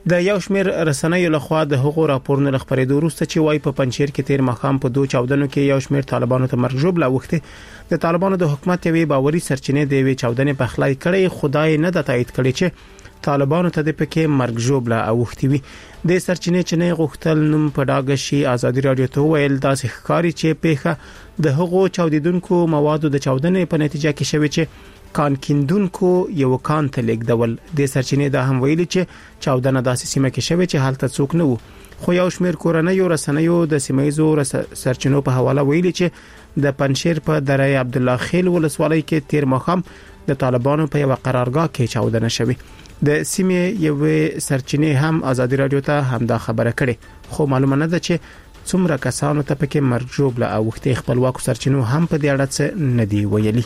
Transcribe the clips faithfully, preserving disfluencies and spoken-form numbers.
د یو شمېر رسنیو لخوا د هغو راپورونو خبرېدو وروسته چې وايي په پنځیر کې تیر ماښام په دوه چاودنو کې یو شمېر طالبانو ته مرګ ژوبله اوښته د طالبانو د حکومت یوې باوري سرچینې د یوې چاودنې په خلای کړي خدای نه د تایید کړي چې طالبانو ته د پکې مرګ ژوبله اوښتي وي د سرچینې چې نه غوښتل نوم په ډاګه شي ازادي رادیو ته ویل داسې ښکاری چې پیښه د هغو چاودیدونکو موادو د چاودنې په نتیجه کې شوی چې کان کیندونکو یو کان ته لیکدول د سرچینې د هم ویلي چې چاودنه داسې سیمه کې شوی چې حالت څوک نه وو خو یو شمېر کورنۍ رسنیو د سیمایزو سرچینو په حواله ویلي چې د پنځیر په دره عبد الله خیل ولسوالۍ کې تیر ماښام د طالبانو په یو قرارګاه کې چاودنه شوی د سیمې یو سرچینې هم ازادي رادیو ته هم دا خبره کړې خو معلومه نه ده چې څومره کسانو ته پکې مرګ ژوبله اوښتي خپلواکو سرچینو هم په دې اړه څه نه دی ویلي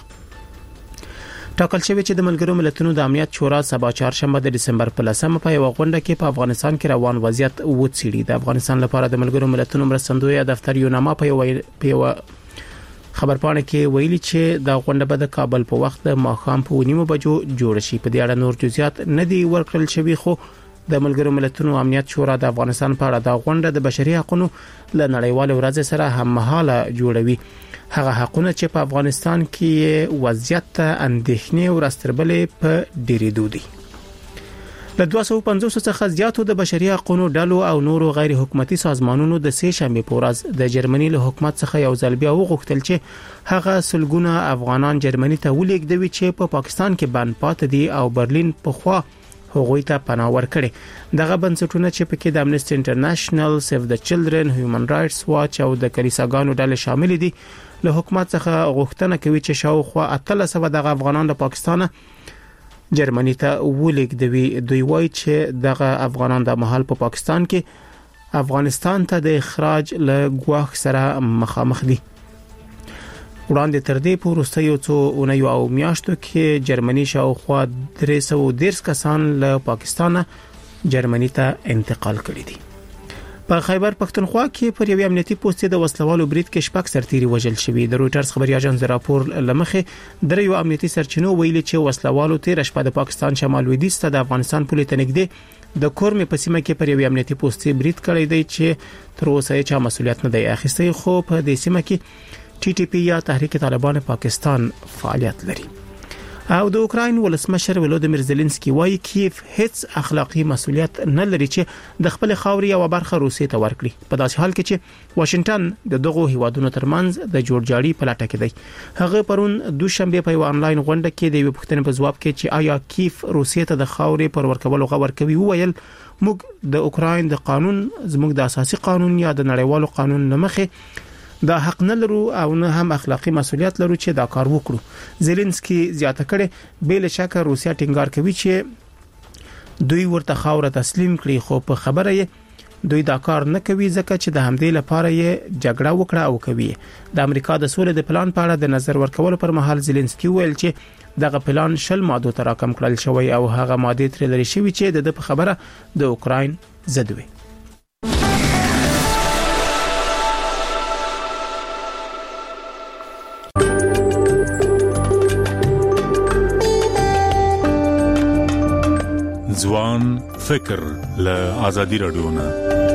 ټاکل شوی چې د ملګرو ملتونو د امنیت شورا سبا چهارشنبه د دسمبر په لسمه په یو غونډه کې په افغانستان کې روان وضعیت وڅېړي د افغانستان لپاره د ملګرو ملتونو مرستندوی دفتر یو نامه په یو خبرپاڼه کې ویلي چې د غونډه به د کابل په وخت د ماښام په نیمو بجو جوړ شي په دې اړه نور جزئیات نه دی ورکړل شوی خو د ملګرو ملتونو امنیت شورا د افغانستان په اړه د غونډه د بشري حقوقو ل نړیوال ورځ سره هم مهاله جوړوي هغه حقونه چې په افغانستان کې وضعیت ته اندېښنې او راستربلې په ډېرېدو دي له دوه سوه پنځوس څخه زیاتو د بشري حقوقو ډلو او نورو غیر حکومتي سازمانونو د سه شنبه په ورځ د جرمني له حکومت څخه یو ځل بیا وغوښتل چې هغه سلګونه افغانان جرمني ته ولېږدوي چې په پاکستان کې بند پاتې دي او برلین په خوا هغوی ته پناه ورکړي دغه بنسټونه چې پکې د امنيستي انټرنیشنل سیف د چلډرن هیومن رائټس واچ او د کلیساګانو ډلې شامل دي له حکومت څخه غوښتنه کوي چې شاوخوا اتلس سوه دغه افغانان له پاکستان جرمني ته ولېږدوي دوی وایي چې دغه افغانان د مهال په پاکستان کې افغانستان ته د اخراج له ګواښ سره مخامخ دي وړاندې تر دې پورې وروستیو څو اونیو او میاشتو کې جرمني شاوخوا درې سوه دېرش کسان له پاکستان جرمني ته انتقال کړي دي په خیبر پښتونخوا کې پر یو امنیتي پوسټ د وسلوالو برید کې شپږ سرتیري وژل شوي د رويټرز خبري اژانس د راپور لمخې د یو امنیتي سرچینو ویلي چې وسلوالو تیر شپه د پاکستان شمال لویدیځ ته د افغانستان پولې ته نږدې د کورمې په سیمه کې پر یو امنیتي پوسټ برید کړی دی چې تر اوسه یې چا مسولیت نه دی اخیستی خو په دې سیمه کې ټي ټي پی یا تحریک طالبان پاکستان فعالیت لري او د اوکراین ولسمشر ولودیمیر زيلنسکي وایي کیف هیڅ اخلاقی مسولیت نه لري چې د خپل خاوري او برخه روسي ته ورکړي په داسې حال کې چې واشنگټن د دغه هیوادونو ترمنځ د جوړجاړي په لټه کې دی هغه پرون دوشنبه په یو انلاین غونډه کې د یو پوښتنې په ځواب کې چې آیا کیف روسي ته د خاوري پر ورکولو غوړ کوي ویل موږ د اوکراین د قانون زموږ د اساسي قانون یا د نړیوالو قانون لمخې دا حق نه لرو او نه هم اخلاقی مسولیت لرو چې دا کار وکړو زيلنسکي زیاته کړي بل شک روسیا ټینګار کوي چې دوی ورته خاور تسلیم کړي خو په خبره یې دوی دا کار نه کوي ځکه چې د همدې لپاره یې جګړه وکړه او کوي د امریکا د سولې د پلان په اړه د نظر ورکول پر مهال زيلنسکي ویل چې دغه پلان شل ماده ته راکم کړل شوی او هغه ماده تر لري شوی چې د خبره د اوکراین ضد وي ځوان فکر له آزادي رادیو نه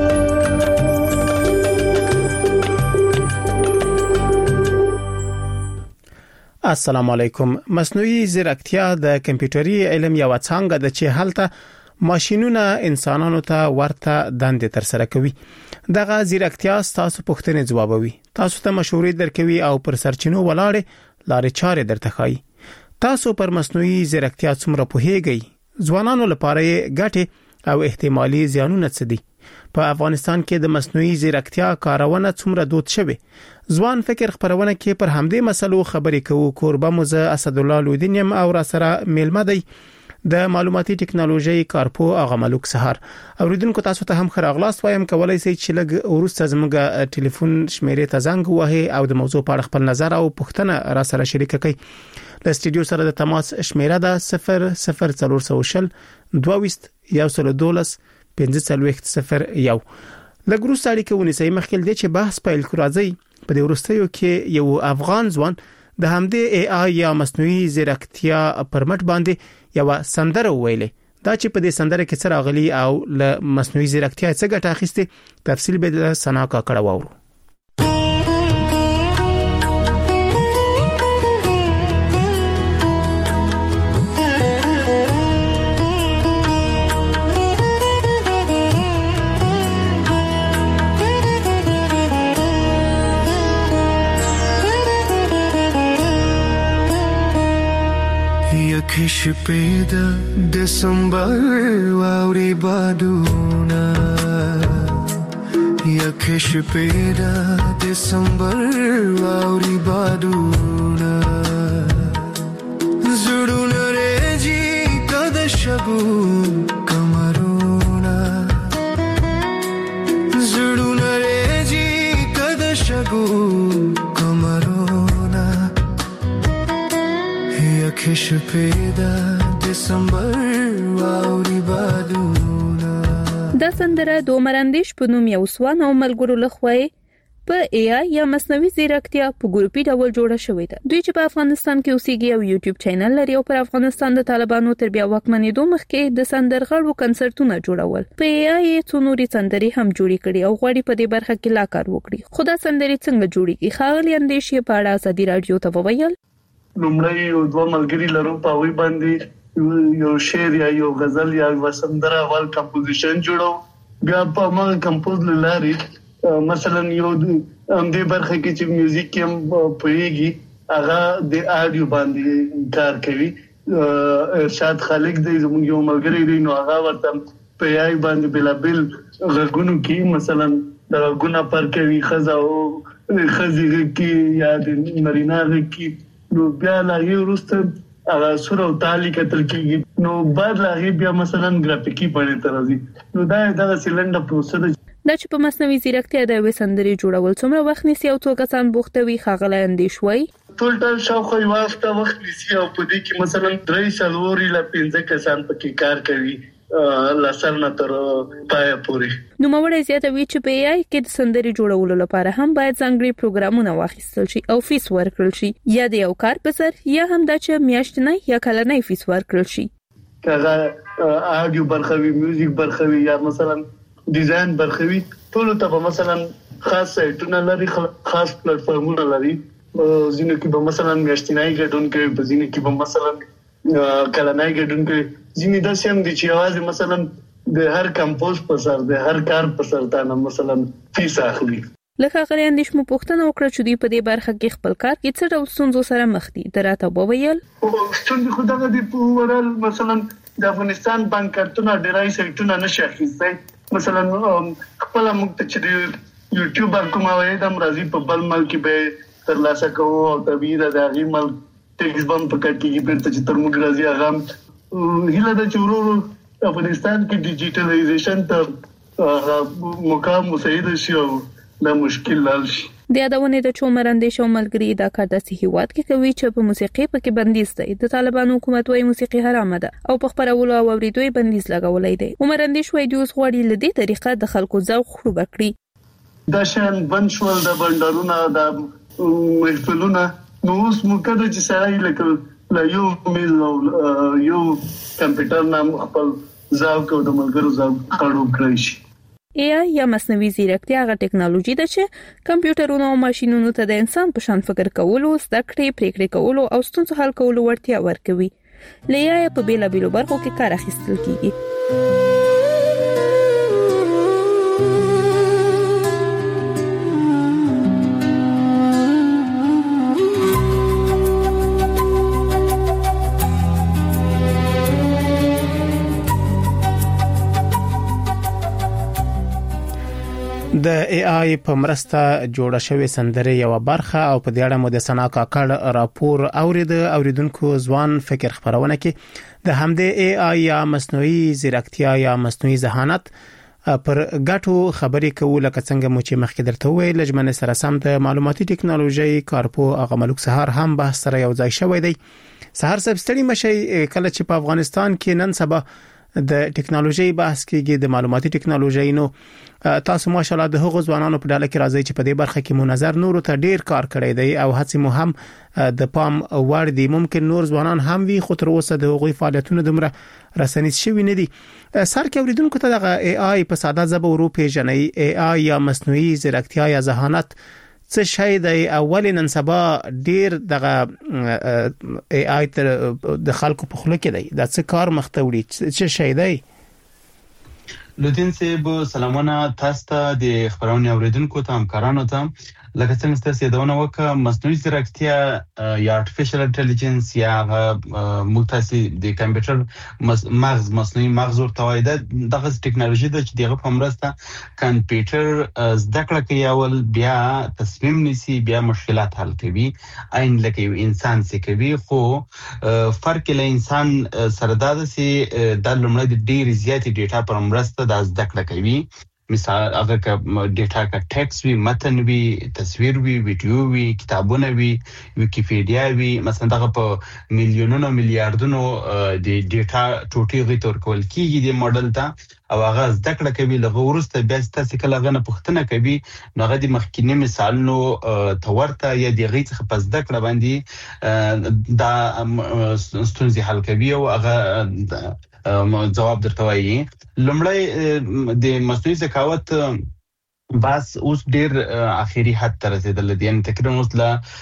السلام علیکم مصنوعي ځیرکتیا د کمپیوټري علم یو څنګه د چې هلته ماشينونه انسانانو ته ورته دندې تر سره کوي دغه ځیرکتیا تاسو پوښتنې ځوابوي تاسو ته مشورې درکوي او پر سرچینو ولاړې لارې چارې درته ښایي تاسو پر مصنوعي ځیرکتیا څومره پوهیږئ ځوانانو لپاره ګټه او احتمالي زیانونه څه دي په افغانستان کې د مصنوعي ځیرکتیا کارونه څومره دود شوه ځوان فکر خبرونه کې پر همدې مسلو خبرې کوو کوربه موزه اسد الله لودینیم او را سره میلمه دی د معلوماتي ټکنالوژي کارپو اغه ملک سحر اوریدونکو تاسو ته هم خراغلاس وایم کولای شئ چې لګ ورسته زموږ ټلیفون شمیرې ته زنګ وهي او د موضوع په اړه خپل نظر او پوښتنه را سره شریک کړئ د سټډیو سره د تماس شمیره ده صفر صفر څلور سوشل دویست یو سل دولس پنځه څلوېښت صفر یو لګرو سړی کې ونیسي مخکې د چې بحث پیل کړی په دې ورستیو کې یو افغان ځوان د همدې ای آی یا مصنوعي ځیرکتیا پر مټ باندې یو سندره ویلې دا چې په دې سندره کې څه راغلي او له مصنوعي ځیرکتیا څخه ګټه اخیسته تفصیل به د سنا کاکړه وورو. یکش پیدا دسمبر واوری بادونا یکش پیدا دسمبر واوری بادونا زړونه رېږي کده شګو کمرونا زړونه رېږي کده شګو کمرونا یکش پیدا دسمبر واوری بادونا. دا سندره د عمراندیش په نوم یو سوان او ملګرو لخوا په ای آی یا مصنوعي ځیرکتیا په ګروپي ډول جوړه شوې ده. دوی چې په افغانستان کې اوسېږي او یوټیوب چینل لري او پر افغانستان د طالبانو تر بیا واکمنېدو مخکې د سندرغاړو کنسرتونه جوړول. په ای آی څو نوري سندري هم جوړې کړي او غواړي په دې برخه کې لا کار وکړي. خو دا سندري څنګه جوړيږي؟ ښاغلي اندیش په اړه ازادي رادیو ته وویل. لومړی یو دوه ملګري لرو په وی باندې یو شعر یا یو غزل یا یو سندره اول کمپوزیشن جوړو، بیا په ما کمپوز لاري مثلا یو هم دې برخه کې چې میوزیک هم پويږي هغه د آډیو باندې کار کوي. ارشاد خالق دې زموږ یو ملګری دی نو هغه ورته په یای باندې بلابل غږونو کې مثلا د غږونه پر کوي خزا او خزي کې یا د نرینا کې نو بیا لاغي ورسته هغه سور او تالي کتل کېږي نو بعد لاغي بیا مثلا ګرافیکي باندې ترازي نو دا د سیلندر پروسه ده. دا چې په مصنوعي ځیرکتیا د وسندري جوړول څومره وخت نیسي او څو کسان بوختوي ښاغلی اندیشوي؟ ټول ټول شاوخوا یو هفته وخت نیسي او په دې کې مثلا درې څلور لا پنځه کسان پکې کار کوي لاسرنه تر پای پورې. نو موږ زیاتوي چې په ای آی کې د سندري جوړولو لپاره هم باید ځانګړي پروګرامونه واخیستل شي او فیس ورکړل شي، یا د یو کار په سر یا هم د چې میاشتنی یا کلنی فیس ورکړل شي. کله آډیو برخوي، میوزیک برخوي یا مثلا ډیزاین برخوي، ټول ته مثلا خاص سایټونه لري، خاص پلیټفارمونه لري. ځینې کې به مثلا میاشتنی ګډون کوي، په ځینې کې به مثلا کلنای ګډون کوي. ځینې داسې هم دي چې یوازې مثلا د هر کمپوز په سر د هر کار په سر تا مثلا فیس اخلي. لکه غلی اندیش مو پوښتنه وکړه چې دوی په دې برخه کې خپل کار کې څه ډول ستونزو سره مخ دي. دراته وویل ستونزې خو دغه دي په ورال مثلا د افغانستان بانکارتونه ډیرای سایټونه نشي اخیستای. مثلا خپل موږ ته چې یوټیوب کوم وایي د مرضی په بل ملک به تر لاسه کوو او طبيعي د هغه ملک ټیکس بم پکې په چې تر موږ راځي هغه هله د چورو افغانستان کې ډیجیټلایزیشن ته مقام مساعد شي او دا مشکل لال شي. د یادونه د چومر اندیش او ملګری دا کار د هیواد کې کوي چې په موسیقي پکې بندیز دی. د طالبانو حکومت وايي موسیقي حرام ده او په خبرولو او اوریدوي بندیز لګولای دی. عمر اندیش وايي دوی غواړي لدې طریقه د خلکو ذوق خراب کړي. دا شان بنشول د بندرونو د محفلونه نو اوس مکه چې سړی لکه لا یو میل او یو کمپیوټر نام خپل ځاو کو د ملګرو ځاو کارو کړی شي. ای آی یا مصنوعي ځیرکتیا هغه ټیکنالوژي ده چې کمپیوټرونو او ماشينونو ته د انسان په شان فکر کولو، زده کړې، پریکړې کولو او ستونزو حل کولو وړتیا ورکوي. ای آی په بیلابیلو برخو کې کار اخیستل کیږي. د ای آی په مرسته جوړه شوې سندره یو برخه او په دې اړه مو د سنا کاکړ راپور اورید. اوریدونکو ځوان فکر خبرونه کې د همدې ای آی یا مصنوعي ځیرکتیا یا مصنوعي ذهانت پر ګټو خبرې کوو. لکه څنګه مو چې مخکې درته ویل لجمن سره سم د معلوماتي ټکنالوژي کارپو هغه ملک سهار هم بحث سره یو ځای شوی دی. سهار سب ستړي مشي کله چې په افغانستان کې نن سبا د ټکنالوژي بحث کېږي د معلوماتي ټکنالوژي نو تاسو ماشاءالله د هغو ځوانانو په ډله کې راځي چې په دې برخه کې مو نظر نور ته ډیر کار کړی دی او هڅې مو هم د پام وړ دي. ممکن نور ځوانان هم وي خو تر اوسه د هغوی فعالیتونه دومره رسنیز شوي نه دي. سر کې اوریدونکو ته د ای آی په ساده ژبه ورو پیژنئ. ای آی یا مصنوعي ځیرکتیا یا ذهانت څه شی دی؟ اول نن سبا ډیر دغه ای آی تر د خلکو په خله کې دی، دا څه کار مخته وړي، څه شی دی؟ لودین صاحب سلامونه تاسو ته، د خبرونه اوریدونکو ته، همکارانو ته. لکه څنګه تاسو یادونه وکړه، مصنوعي ځیرکتیا یا ارتفیشل انټيليجنس یا موږ تاسو د کمپیوټر مغز مصنوعي مغز ورته وایي، دغه ټکنالوژي د چې دغه په مرسته کمپیوټر زده کړه کوي، اول بیا تصمیم نیسي، بیا مشکلات حل کوي، عین لکه یو انسان څه کوي. خو فرق له انسان سره دا ده چې د لومړی د ډیر زیاتې ډیټا پر مرسته د زده کړه کوي. مثال اگر که ډیټا کا ټیکس وی، متن وی، تصویر وی، ویډیو وی، کتابونه وی، ویکیپیډیا وی، مثلا دغه په میلیونونو میلیارډونو د ډیټا ټوټي غي تور کول کیږي د موډل ته، او هغه زده کړه کوي. لغه ورسته بیا تاسو کله غنه پوښتنه کوي، نو هغه د مخکینی مثالونو تورته یا د غي څخه په زده کړه باندې دا ستونزې حل کوي او هغه جواب درته وایي. لومړی د مصنوعي ذکاوت بس اوس ډیر اخیری حد ته رسیدل دي، یعنی تقریبا اوس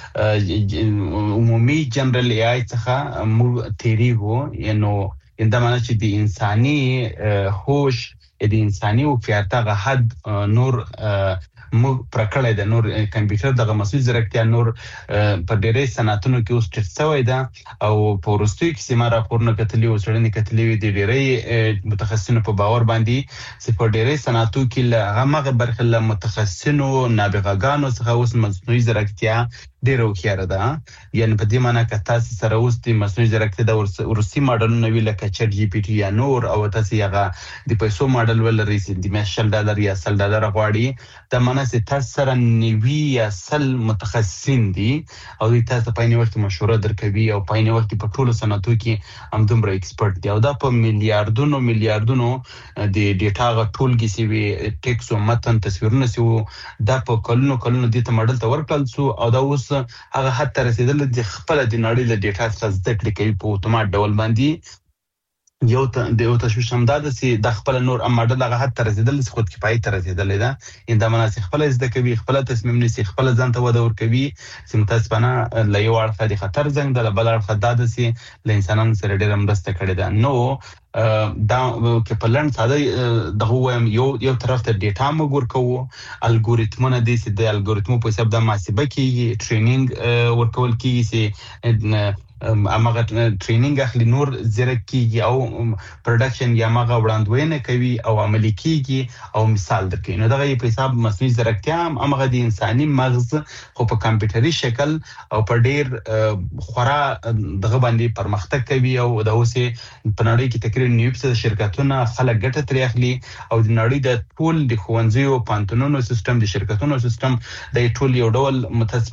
له عمومي جنرال ای آی څخه موږ تیریږو. یعنی دا معنی چې د انساني هوش د انساني وقفیت هغه حد نور موږ پرکړی د نور کمپیوټر دغه مصنوعي ځیرکتیا نور په ډېرې صنعتونو کې اوس ټیټ شوی ده، او په وروستیو کې سیمه راپورونه کتلي او څېړنې کتلي وي د ډېرې متخصصینو په باور باندې چې په ډېرې صنعتو کې له همغه برخې له متخصصینو نابغه‌ګانو څخه اوس مصنوعي ځیرکتیا ډېره هوښیاره ده. یعنې په دې معنی که تاسو سره اوس د مصنوعي ځیرکتیا د وروستي ماډلونه وي لکه چټ جي پي ټي یا نور، او تاسو هغه د پیسو ماډل ولرئ چې د میاشت شل ډالر یا سل ډالر غواړي، دا معنی چې تاسو سره نوي یا سل متخصصین دي او دوی تاسو په عین وخت مشوره درکوي او په عین وخت په ټولو صنعتو کې همدومره ایکسپرت دي، او دا په میلیارډونو میلیارډونو د ډیټا غ ټولګي سی وي، ټیکس او متن تصویرونه سی وو، دا په کلونو کلونو د ماډل ته ورکړل سو، او دا اوس هغه حد ته رسیدل د خپل د نړۍ له ډیټا څخه زده کړې کوي په اتومات ډول باندې. یو ته د یو تشویش هم دا ده چې د خپل نور ماډل هغه حد ته رسیدل چې خود کفایي ته رسیدلی ده. ان دا معنی چې خپل زده کوي، خپل تصمیم نیسي، خپل ځان ته وده ورکوي، چې متاسفانه له یو اړخه د خطر زنګ ده، له بل اړخه دا ده چې له انسانانو سره ډېره مرسته کړې ده. نو دا که په لنډ ساده دغه وایم، یو یو طرف ته ډیټا موږ ورکوو، الګوریتمونه دي چې د الګوریتمو په حساب د محاسبه کیږي، ټریننګ ورکول کیږي چې امغه ټریننګ اخلي، نور زیرک کیږي او پروډکشن یا مغه وړاندوینه کوي او عملي کیږي او مثال درکوي. نو دغه په حساب مصنوعي ځیرکتیا امغه د انساني مغز خو په کمپیوټري شکل او په ډیر خورا دغه باندې پرمختګ کوي، او د اوسه په نړۍ کې تقریبا نیو فیصد شرکتونه خلک ګټه ترې اخلي، او د نړۍ د ټول د ښوونځیو پانتونونو سیستم، د شرکتونو سیستم د ټول یو ډول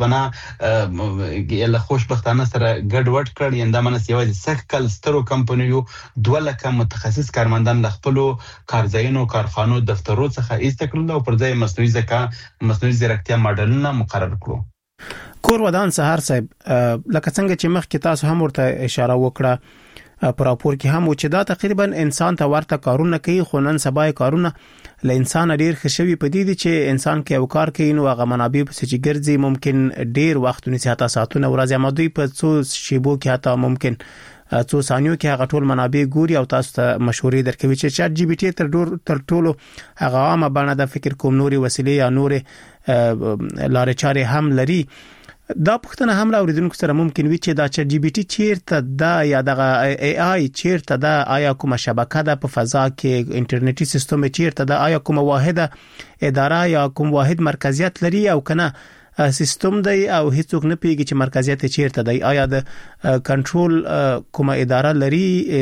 متاسفانه له خوشبختانه سره ګډ وډ کړ. یندا منس یوازې سخت کل سترو کمپنیو دوه لکه متخصص کارمندان له خپلو کارځایونو، کارخانو، دفترو څخه ایسته کړل او پر ځای مصنوعي ذکا مصنوعي ځیرکتیا ماډلونه مقرر کړو. کور ودان سهار صاحب، لکه څنګه چې مخکې تاسو هم ورته اشاره وکړه په راپور کې هم، چې دا تقریبا انسان ته ورته کارونه کوي، خو نن سبا کارونه له انسان ډیر خشوي په دې دي چې انسان کې یو کار کوي نو هغه منابع په چې ګرځي ممکن ډیر وخت ونیسي، حتی ساعتونه ورځي، مودې په څو شیبو کې حتی ممکن څو ثانیو کې هغه ټول منابع ګوري او تاسو ته مشورې درکوي. چې چټ جی پی ټي تر ډور تر ټولو هغه عامه بڼه د فکر کوم نوري وسیلې یا نور لارې چارې هم لري. دا پښتنه هم راوړیدونکو سره ممکن وي چې دا چټ جی پی ټي چیرته دا یا دغه ای آی چیرته دا، آیا کومه شبکه ده په فضا کې، انټرنیټي سیستم چیرته ده، آیا کومه واحده اداره یا کوم واحد مرکزیت لري او کنه سیستم دی او هیڅوک نه پیږي چې مرکزیت چیرته دی، آیا د کنټرول کومه اداره لري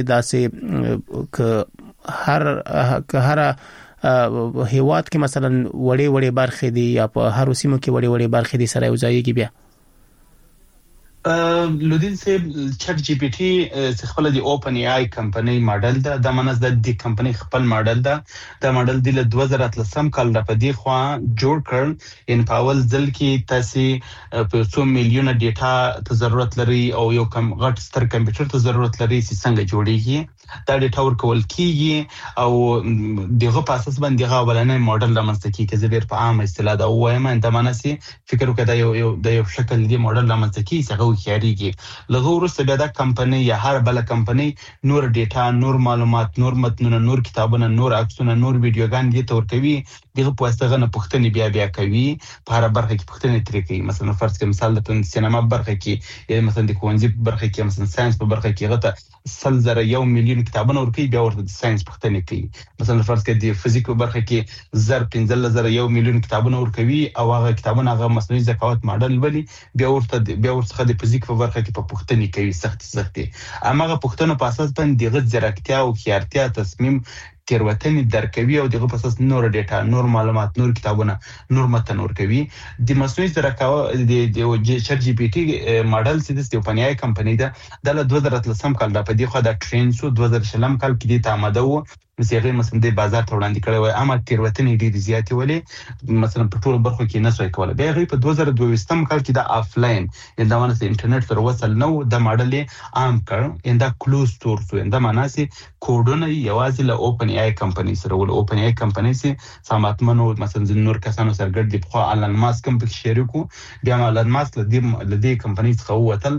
داسې ک هر ک هر هیواد کې مثلا وړې وړې برخې دي یا په هر سیمه کې وړې وړې برخې دي سره یو ځای کې بیا لودین سه چټ جی پی ټي خپل د اوپن ای آی کمپنی ماډل ده د منځ د دې کمپنی خپل ماډل ده د ماډل د دوه هزار اتلسم کال را پدې خو جوړ کړ ان پاول ځل کې تاسو په څو میلیونه ډیټا ته ضرورت لري او یو کم غټ ستر کمپیوټر ته ضرورت لري چې څنګه جوړیږي دا ډیټا ورکول کیږي او دغه په اساس باندې غو بلنې ماډل رامنځته کیږي چې ډیر په عام اصطلاح دا وایم د مناسي فکر وکړه یو د یو شکل دی ماډل رامنځته کیږي څنګه خیاريږي لغه ورسته بیا د کمپنی یا هر بل کمپنی نور ډیټا نور معلومات نور متنونه نور کتابونه نور عکسونه نور ویډیوګان دي تور کوي دغه په واسطه نه پښتني بیا بیا کوي په هر برخه کې پښتني ترې کوي مثلا فرض کړه مثال د سینما برخه کې یا مثلا د کوونځي برخه کې مثلا ساينس په برخه کې غته سل زره یو میلیون کتابونه ورکوي بیا ورته د ساينس پښتني کوي مثلا فرض کړه د فزیک په برخه کې زر پنځه زره یو میلیون کتابونه ورکوي او هغه کتابونه هغه مصنوعي ذکاوت ماډل بلی بیا ورته بیا ورته د فزیک په برخه کې په پښتني کوي سخت سختي اماغه پښتنو په اساس باندې دغه ځیرکتیا او خیارتیا تصمیم تیروتنې درکوي او دغه په اساس نور ډیټا نور معلومات نور کتابونه نور متن ورکوي د مصنوعي ذکاوت د چټ جی پی ټي ماډل چې د اوپن ای آی کمپنی ده د دوه هزار اتلسم کال د پدې خو د ټرین سو دوه هزار شلم کال کې د آماده وو مسیغه مثلا د بازار ته وړاندې کړي وای اما تیروتنې ډېرې زیاتې ولې مثلا په ټولو برخو کې نه سوي کوله بیا غي په دوه هزار دوه کال کې د آفلاین اندامونه د انټرنیټ سره وصل نو د ماډل عام کړ انده کلوز سورس انده معناسي کوډونه یوازې له اوپن ای آی کمپنی سره ول اوپن ای آی کمپنی سي ساماتمنو مثلا نور کسانو سره ګډ دي خو آلن ماسک هم په شریکو بیا آلن ماسک له دې کمپنی څخه وتل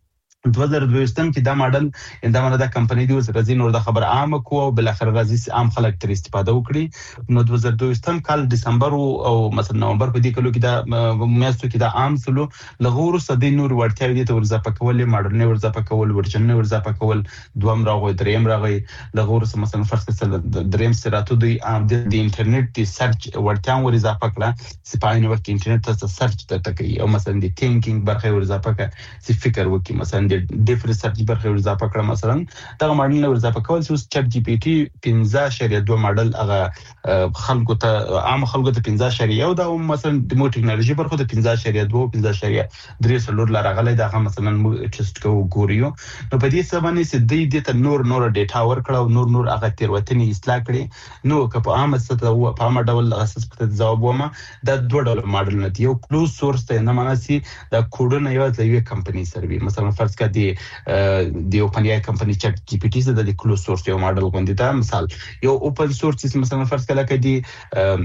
دوه هزار دوه کې دا ماډل اندامه د کمپنی دی اوس راځي نور د خبر عام کو او بل اخر راځي عام خلک تر استفاده وکړي نو دوه هزار دوه کال دسمبر او مثلا نومبر په دې کلو کې دا میاشتو کې دا عام سلو لغور صدې نور ورتیا دي ته ورځ په کول ماډل نه ورځ په کول ورچن نه ورځ په کول دوم راغوي دریم راغوي لغور مثلا فرض کړه دریم سره دوی عام د انټرنیټ دی سرچ ورتیا ورځ په کړه سپاینه وکړي انټرنیټ ته سرچ ته کوي او مثلا د ثینکینګ برخه ورځ په کړه چې فکر وکړي مثلا د ډیف ریسرچ برخه ورځ په کړه مثلا دا ماډل نه ورځ په کول چې چټ جی پی ټي پنځه اعشاریه دوه ماډل هغه خلکو ته عام خلکو ته پنځه اعشاریه او دا مثلا د مو ټکنالوژي برخه ته پنځه اعشاریه دوه پنځه اعشاریه درې سلور لارغله دا مثلا ټیسټ کو ګوریو نو په دې سبانه چې د دې ته نور نور ډیټا ورکړه او نور نور هغه تیروتنې اصلاح کړي نو که په عامه سطح او په عامه ډول اساس په ځواب ومه دا دوه ډول ماډل نه دی یو کلوز سورس ته نه معنی دا کوډونه یو د یو کمپنی سره وي مثلا فرض کړه دی د اوپن ای آی کمپنی چټ جی پی ټي زده د کلوز سورس یو ماډل غوندي دا مثال یو اوپن سورس مثلا فرض کړه کدي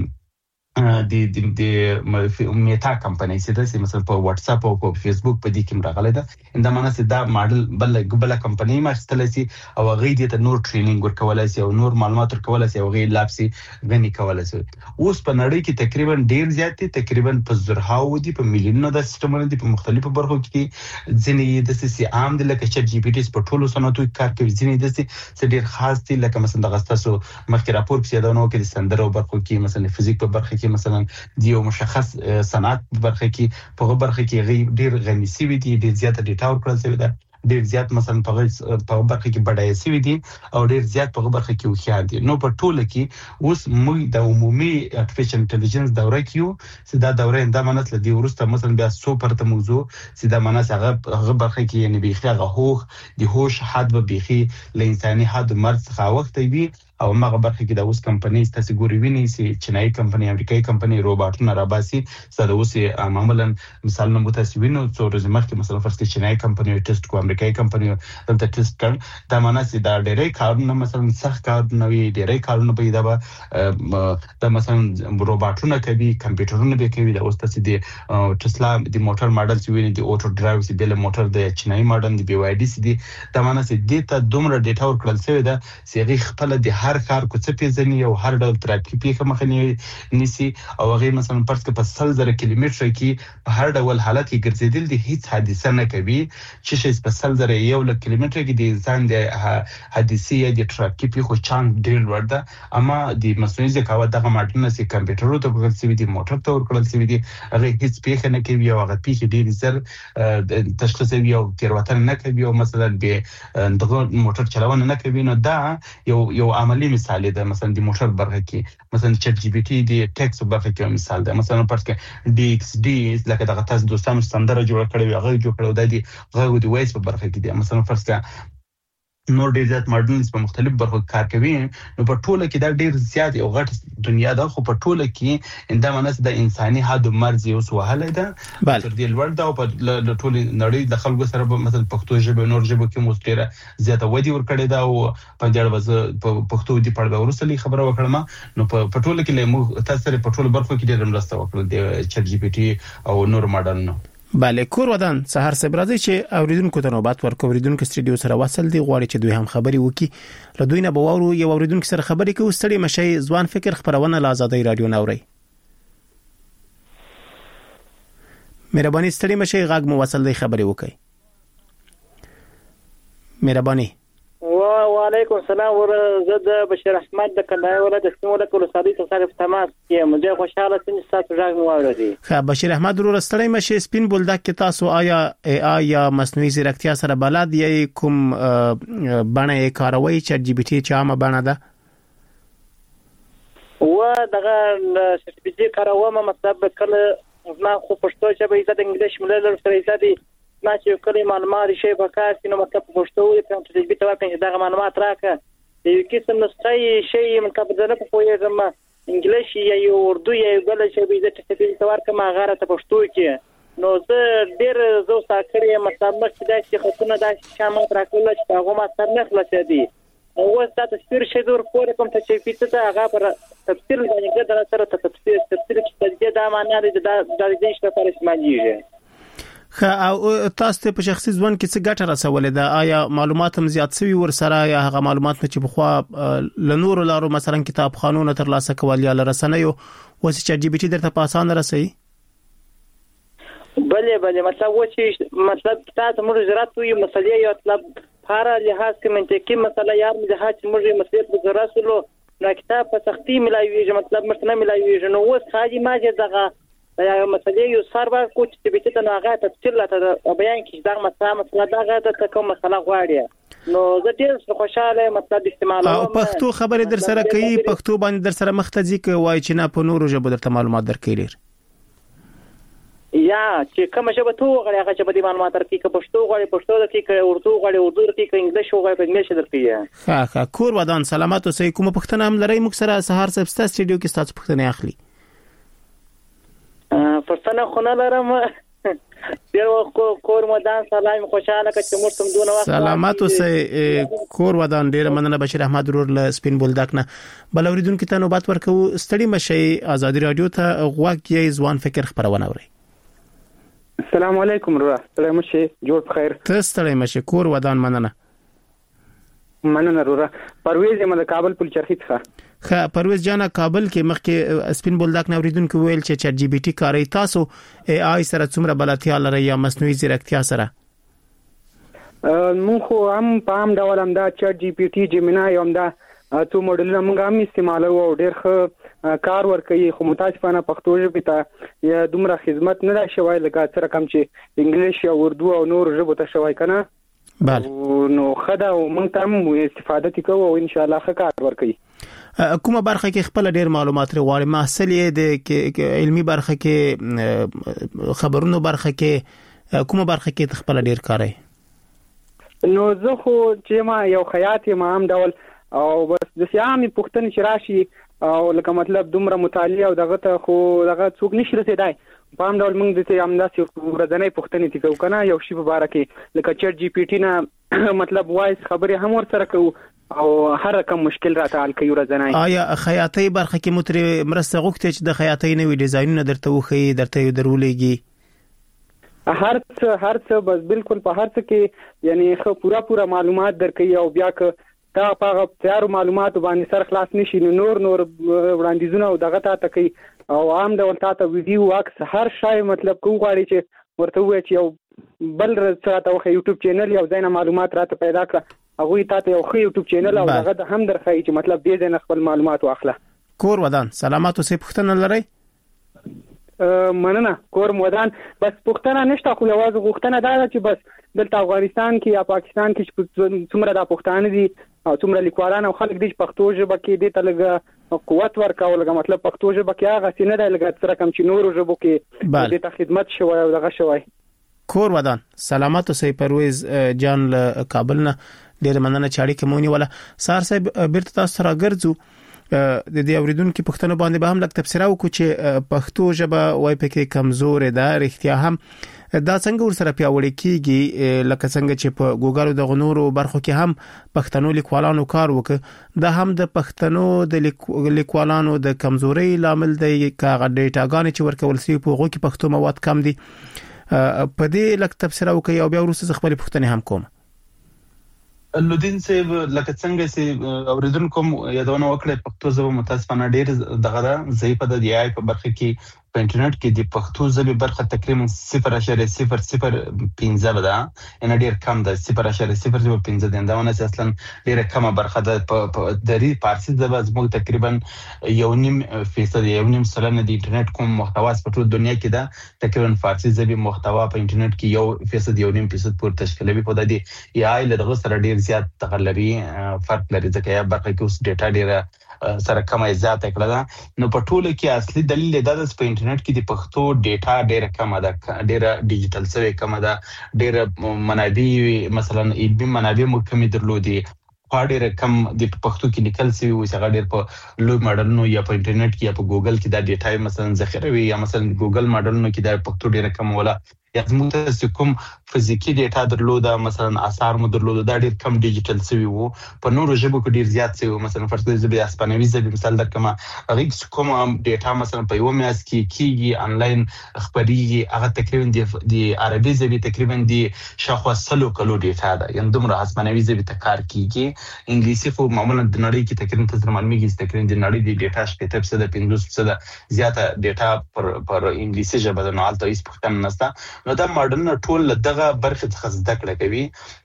د د د میتا کمپنی چې د مثلا په واتس اپ او په فیسبوک په دې کې راغلی دا انده معنی دا ماډل بل بل کمپنی ما استلې سي او غي د نور ټریننګ ورکولای سي او نور معلومات ورکولای سي او غي لابسي غني کولای سي اوس په نړۍ کې تقریبا ډیر زیات تقریبا په زرهاو دي په میلیونونو د سیستمونو دي په مختلفو برخو کې ځینې د سي عام د لکه چټ جی پی ټي په ټولو صنعتو کار کوي ځینې د سي ډیر خاص دي لکه مثلا د غستاسو مخکې راپور کې دا نو کې د سندرو برخو کې مثلا فزیک په برخه کې مثلا دیو مشخص صنعت برخه کې په برخه کې غي ډیر غني سي وي دي ډیر زیات ډیټا ورکړل شوی ده ډیر زیات مثلا په په برخه کې بډای سي وي دي او ډیر زیات په برخه کې خيار دي نو په ټوله کې اوس موږ د عمومي ارتفیشل انټيليجنس دوره کې چې دا دوره انده منت لدی ورسته مثلا بیا سوپر ته موضوع چې دا منس هغه هغه برخه کې یعنی بيخي هغه هوخ د هوش حد به بيخي ل انساني حد مرز څخه وخت وي او هغه برخه کې د اوس کمپنی ستاسو ګوري ویني چې چینایي کمپنی امریکایي کمپنی روباټونه راباسي ساده اوس معمولا مثال نو متاسو وینو څو ورځې مخکې مثلا فرض کړئ چینایي کمپنی ټیسټ کو امریکایي کمپنی دلته ټیسټ کړ دا معنی چې دا ډېرې کارونه مثلا سخت کارونه وي ډېرې کارونه پیدا به دا مثلا روباټونه کوي کمپیوټرونه به کوي دا اوس تاسو د ټسلا د موټر ماډل چې ویني د اوټو ډرایو چې بل موټر د چینایي ماډل دی بي واي ډي سي دی دا معنی چې د ته دومره ډیټا ورکړل شوی دا چې غي خپل د هر کار کو څه پیژني او هر ډول ترافیکي پیښه مخنی نسی او هغه مثلا پرس کې په سل زره کیلومتر کې په هر ډول حالت کې ګرځیدل دي هیڅ حادثه نه کوي چې شي په سل زره یو لک کیلومتر کې د انسان د حادثه یا د ترافیکي پیښو چانس ډیر لوړ ده اما د مصنوعي ذکاوت دغه ماډلونه چې کمپیوټر ته ورکړل شوی دي موټر ته ورکړل شوی دي هغه هیڅ پیښه نه کوي او هغه پیښه ډیر زر تشخیصوي او تیروتنه نه کوي او مثلا به دغه موټر چلونه نه کوي نو دا یو یو عمل عملی مثال دی، مثلا د موټر برخه کې مثلا چټ جی پی ټي د ټیکس برخه کې مثال دی، مثلا پرس کې ډي ایکس ډي لکه دغه تاسو دوستانو سندره جوړ کړی وي هغه جوړ کړو د دې غو د وایس په برخه کې دی، مثلا پرس کې نور ډیر زیات ماډلز په مختلف برخو کار کوي. نو په ټوله کې دا ډیر زیات یو غټ دنیا ده، خو په ټوله کې انده منس د انساني حد مرز یو سوهله ده تر دې لوړ ده، او په ټوله نړۍ د خلکو سره مثلا پښتو ژبه نور ژبه کې مستره زیاته ودی ور کړی دا، او په دې اړه په پښتو دی په اړه ورسلي خبره وکړم. نو په ټوله کې له تاسو سره په ټوله برخو کې ډیر مرسته وکړه د چټ جی پی ټي او نور ماډل. نو بله کور ودان سحر سبرازي چې اوریدونکو ته نوبات ورکو، اوریدونکو استودیو سره وصل دي غواړي چې دوی هم خبري وکي. له دوی نه بوورو یو اوریدونکو سره خبري کوي. ستړي مشي ځوان فکر خبرونه له آزادۍ رادیو نوري. مهرباني ستړي مشي غاګ مو وصل دی خبري وکي. مهرباني. وعليكم السلام ورزد بشير احمد د کندهار ولایت د سیمو له کولو صدیق صاحب تماس کې مجه خوشاله سن تاسو راغ مو اوردي. ښه بشیر احمد ورو ستړی مشه سپین بولدک کې تاسو آیا ای آی یا مصنوعي ځیرکتیا سره بلد یې کوم باندې کاروي چټ جی پی ټي چې عامه باندې ده؟ و دغه چټ جی پی ټي کاروم مطلب کله نه خو پښتو ژبه یې د انګلیش ملل سره یې دي ما چې کله معلومات شي په کار کې نو مطلب پښتو یې په تدریج به توګه چې دغه معلومات راکړه یو قسم نسخه شي مطلب نه په پوهه زما انګلیش یا اردو یا بل شي به د تفصیل تور کما غاره ته پښتو کې نو زه ډیر زو ساکړې مطلب مخکې دا چې خصونه دا شامل راکول چې هغه ما سره نه خلاص دي او دا تفسیر شي دور پورې کوم ته چې پیته دا هغه پر تفسیر باندې دا سره تفسیر تفسیر چې دا معنی لري دا د دې څه پر اسمانیږي. خا او تاسو په شخصي ځوان کې څه ګټه رسولې ده؟ آیا معلومات هم زیات شوي ورسره یا هغه معلومات چې بخوا لنور لارو مثلا کتاب قانون تر لاسه کول یا لرسنیو وسه چې جی بي ټي درته پاسانه رسي؟ بله بله مطلب و چې مطلب تاسو موږ زراعت وي مسلې یو مطلب فار لحاظ کې منطقي مسله یار مې د حاج موږ مسلې په دراسلو نو کتاب په سختي ملایوي مطلب مرتنه ملایوي نو وس خاجي ماجه دغه یا مسلې یو سرور کوچ چې به ته نو هغه تفصیل ته بیان کې دا مسله مسله دا غته کوم مسله غواړي نو زه ډیر خوشاله مطلب استعمال او پښتو خبرې در سره کوي پښتو باندې در سره مختزي کوي وای چې نه په نورو ژبو درته معلومات درکړي یا چې کوم ژبه تو غواړي هغه ژبه د معلومات درکړي که پښتو غواړي پښتو درکړي اردو غواړي اردو درکړي که انګلیش غواړي په انګلیش درکړي. ښه ښه کور ودان سلامات اوسئ. کوم پښتنه هم لري موږ سره سهار صاحب ستاسو سټډیو کې تاسو پښتنه اخلي؟ پښتنه خونه لرم ډیر وخت کور ودان سلام خوشاله کچ مرتم دونه وخت سلامات اوسئ. کور ودان ډیر مننه بشیر احمد ورور له سپین بولدک نه. بل اوریدونکو ته نوبت ورکو. ستړي مشي آزادي رادیو ته غوږ یې ځوان فکر خبرونه اوري. السلام علیکم ورور. ستړي مشي جوړ بخیر. ته ستړي مشي کور ودان مننه. مننه ورور. پرویز یم د کابل پل چرخی څخه. خا پرویز جانا کابل کې مخکې سپین بولدک نه اوریدونکو ویل چې چټ جی پی ټي کاری تاسو ای آی سره څومره بلاتیا لري یا مصنوعي ځیرکتیا سره؟ مونږ خو هم په هم ډول هم دا چټ جی پی ټي جیمینای هم دا تو موډلونه موږ هم استعمالو او ډیر ښه کار ورکوي خو متاسفانه پښتو ژبه ته یا دومره خدمت نه را شوی لکه سره کم چې انګلیش یا اردو او نور ژبه ته شوی کنه. بله نو خدا او موږ هم استفاده کوو او ان شاء الله ښه کار ورکوي. کومه برخه کې خپل ډیر معلومات لري محصل یې د علمي برخه کې خبرونو برخه کې کومه برخه کې خپل ډیر کاری؟ نو زه خو چې ما یو خیاط ما هم ډول او بس د سیامي پښتني چې راشي او لکه مطلب دومره مطالعه او دغه ته خو دغه څوک نشي رسیدای په هم ډول موږ د ته همداسې ورځنی پښتني تکو کنه یو شی په باره کې لکه چټ جی پی ټي نه مطلب وایس خبرې هم ورسره کوو او هر رقم مشکل راته حل کوي ورځنی. آیا خیاطۍ برخه کې متر مرسته غوښته چې د خیاطۍ نوې ډیزاینونه درته وخی درته درولېږي؟ هر څه هر څه بس بالکل په هر څه کې یعنی خو پورا پورا معلومات درکې او بیا که تا په تیار معلومات باندې سر خلاص نشي نور نور وړاندیزونه او دغه ته کوي او عام د ورته ته ویډیو عکس هر شای مطلب کوم غواړي چې ورته وایي چې یو بل راته وخت یوټیوب چینل یو ځای نه معلومات راته پیدا کړه هغه ته یو خو یوټیوب چینل او هغه هم درخای چې مطلب دې ځای نه خپل معلومات واخله. کور ودان سلامات اوسې. پښتنه لري؟ مننه کورم ودان بس پښتنه نشته خو یوازې غوښتنه دا ده چې بس دلته افغانستان کې یا پاکستان کې څومره د پښتانه دي او څومره لیکوالان او خلک دي پښتو ژبه کې دي ته لږ قوت ورکول لږ مطلب پښتو ژبه کې هغه سینه ده لږ تر کم چې نورو ژبو کې د ته خدمت شوی او دغه شوی کور ودان سلامات اوسئ پرویز جان له کابل نه ډیر مننه چې اړیکه مونږ ولا سار صاحب بیرته تاسو را ګرځو د دې اوریدونکو پښتنو باندې به هم لکه تفسیر وکړو چې پښتو ژبه وای پکې کمزور ده رښتیا هم دا څنګه ورسره پیاوړی کیږي لکه څنګه چې په ګوګل د غنورو برخو کې هم پښتنو لیکوالانو کار وکړ دا هم د پښتنو د لیکوالانو د کمزوري لامل دی کاغه ډیټاګان چې ورکول سی په غو کې پښتو مواد کم دي په دې لکه تفسیر وکړي او بیا ورسره خپل پښتنې هم کوم لودین صاحب لکه څنګه چې اوریدونکو یادونه وکړه پښتو ژبه متاسفانه ډیر دغه ضعیفه ده دی آی په برخه کې په انټرنیټ کې د پښتو ژبې برخه تقریبا صفر اعشاریه صفر صفر پنځه ده ان ډیر کم ده صفر اعشاریه صفر صفر پنځه ده دا ونه اصلا ډیره کمه برخه ده په دری فارسی ژبه زموږ تقریبا یو نیم فیصد یو نیم سلنه د انټرنیټ کوم محتوا په ټول دنیا کې ده تقریبا فارسی ژبې محتوا په انټرنیټ کې یو فیصد یو نیم فیصد پورې تشکیلوي په د دې ای آی له سره ډیر زیات تغلري فرق لري ځکه یا برخه کې اوس ډیټا ډیره سره کمه زیاته کړه ده نو په ټوله کې اصلي دلیل دا د په انټرنیټ کې د پښتو ډیټا ډیره کمه ده ډیره ډیجیټل سوي کمه ده ډیره منابع مثلا علمي منابع مو کمی درلودي ډیره کم د پښتو کې لیکل سوي او څنګه ډیر په لوی ماډلونو یا په انټرنیټ کې یا په ګوګل کې دا ډیټا مثلا ذخیره وي یا مثلا ګوګل ماډلونو کې دا پښتو ډیره کم ولا یا زموږ ته کوم فزیکی ډیټا درلوده مثلا آثار مو درلوده دا ډیر کم ډیجیټل سوي وو په نورو ژبو کې ډیر زیات سوي مثلا فرض کړئ زبې اسپانوي زبې مثال درکمه هغه کوم ډیټا مثلا په یو میاس کې کیږي انلاین خبري هغه تقریبا د عربي زبې تقریبا د شاخوا سلو کلو ډیټا ده یعنی دومره اسپانوي زبې ته کار کیږي انګلیسي خو معمولا د نړۍ کې تقریبا تر معلومیږي تقریبا د نړۍ د ډیټا شپږ فیصد پنځوس فیصد زیاته ډیټا پر پر انګلیسي ژبه نه حالت هیڅ پښتون نشته نو دا ماډلونه ټول دغه برخه څخه زده کړه کوي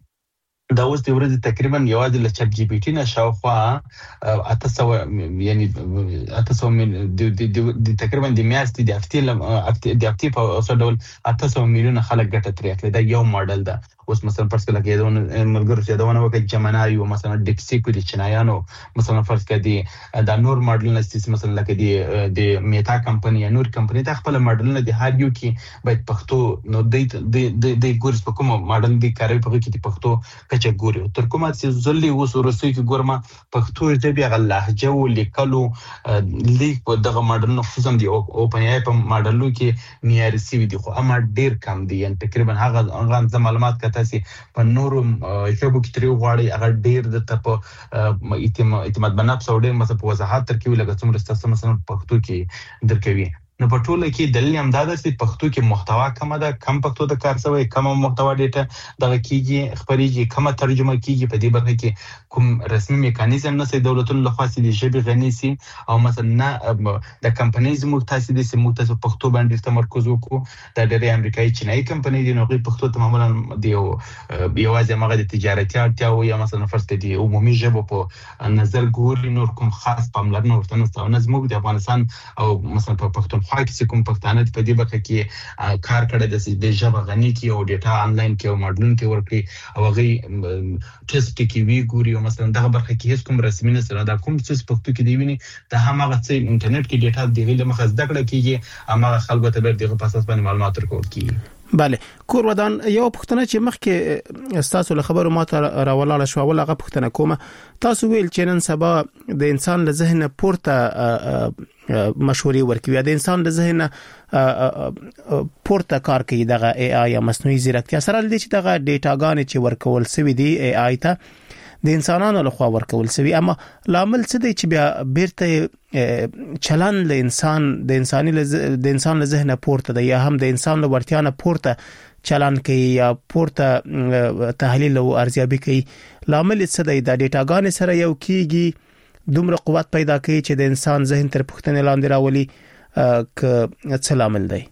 دا اوس د ورځې تقریبا یوازې له چټ جی پی ټي نه شاوخوا اته سوه یعنی اته سوه د تقریبا د میاشتې د هفتې د هفتې په اوسه ډول اته سوه میلیونه خلک ګټه ترې اخلي دا یو ماډل ده اوس مثلا فرض کړه کې دا ملګرو چې دا ونه وکړي جمنای او مثلا ډیکسیکو د چینایانو مثلا فرض کړه دا نور ماډلونه چې مثلا لکه د د میتا کمپنی یا نور کمپنی دا خپل ماډلونه د هر یو کې باید پښتو نو د د د ګورس په کوم ماډل دی کاروي په کې د پښتو کچه ګوري تر کومه چې ځلې اوس ورسوي کې ګورما پښتو ژبه غل لهجه او لیکلو لیک په دغه ماډلونو خصوصا دی اوپن ای په ماډلونو کې معیاري سی دي خو اما ډیر کم دي یعنی تقریبا هغه هغه معلومات تاسو په نورو ژبو کې تری غواړي هغه ډیر د ته اعتماد بنفس او ډیر مثلا په وضاحت تر کې لګا څومره تاسو مثلا پښتو کې درکوي نو په ټوله کې دلیل هم دا ده چې پښتو کې محتوا کم ده کم پښتو د کار سوی کم محتوا ډیټا دغه کیږي خبريږي کم ترجمه کیږي په دې برخه کې کوم رسمي میکانیزم نه سي دولتونو لخوا سي د ژبې غني سي او مثلا د کمپنیز مو تاسو د سیمو تاسو پښتو باندې تمرکز وکړو د ډېرې امریکایي چینایي کمپنۍ دی نو غي پښتو ته معمولا دی یوازې مغه د تجارتي اړتیا او یا مثلا فرض کړئ د عمومي ژبو په نظر ګوري نور کوم خاص پاملرنه ورته نه ستو نه زموږ د افغانستان او مثلا په پښتون خو کې کوم پښتانه په دې برخه کې کار کړی د ژبه غني کې او ډیټا انلاین کې او ماډلون کې ورکړي او هغه ټیسټ کې وی ګوري او مثلا دغه برخه کې هیڅ کوم رسمي نه سره دا کوم څه پښتو کې دی ویني دا هم هغه څه انټرنیټ کې ډیټا دی له مخه زده کړه کیږي هغه خلکو ته به دغه په اساس باندې معلومات ورکول کیږي بله کور ودان یو پښتنه چې مخکې تاسو له خبرو ماته راولاله شو ولغه پښتنه کومه تاسو ویل چې نن سبا د انسان له ذهن پورته مشوري ورکوي د انسان له ذهن پورته کار کوي دغه ای آی یا مصنوعي ځیرکتیا سره لدی چې دغه ډیټاګان چې ورکول سوي دی ای آی ته د انسانانو لخوا ورکول سوي اما لامل څه دی چې بیا بیرته چلن له انسان د انساني د انسان له ذهن پورته دی یا هم د انسان له ورتیا نه پورته چلن کوي یا پورته تحلیل او ارزیابي کوي لامل څه دی د ډیټاګان سره یو کیږي دومره قوت پیدا کوي چې د انسان ذهن تر پوښتنې لاندې راولي ک څه لامل دی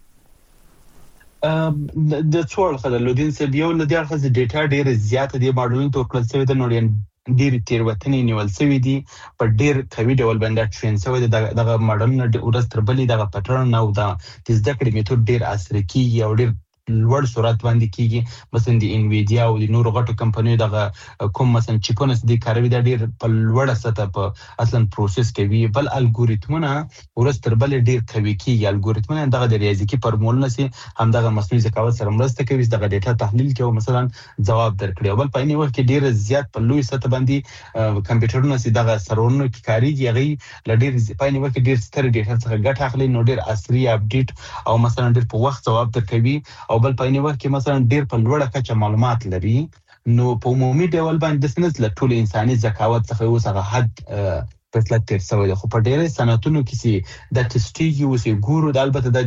د څوړ خلل لودین سه دیو نه دی خاص ډیټا ډیر زیات دی ماډلونو ته کړل شوی د نوړین ډېر تیروتنې نیول شوی دي په ډېر قوي ډول باندې ټرین شوی دی. دغه ماډلونه ورځ تر بلې دغه پټرن او د زده کړې میتود ډېر عصري کیږي او ډېر لوړ سرعت باندې کیږي. مثلا د انویډیا او د نورو غټو کمپنیو دغه کوم مثلا چیپونه چې کاروي دا ډېر په لوړه سطح په اصلا پروسس کوي. بل الګوریتمونه ورځ تر بلې ډېر قوي کیږي. الګوریتمونه دغه د ریاضیکي فارمولونه چې هم دغه مصنوعي ذکاوت سره مرسته کوي دغه ډیټا تحلیل کوي او مثلا جواب درکړي. بل په اینی وخت کې ډېر زیات په لوی سطح باندې کمپیوټرونه چې دغه سرورونو کې کاریږي هغه لډیر په اینی وخت کې ډېر ستر ډیټا څخه ګټه اخلي نو ډېر عصري اپډیټ او مثلا ډېر په وخت جواب درکوي. او بل په اینی وخت کې مثلا ډېر په لوړه کچه معلومات لري. نو په عمومي ډول باندې د سنت له ټول انساني ذکاوت څخه اوس هغه حد فیصله تیر شوی دی. خو په ډېرې صنعتونو کې چې د ټسټیږي اوس یې ګورو د البته د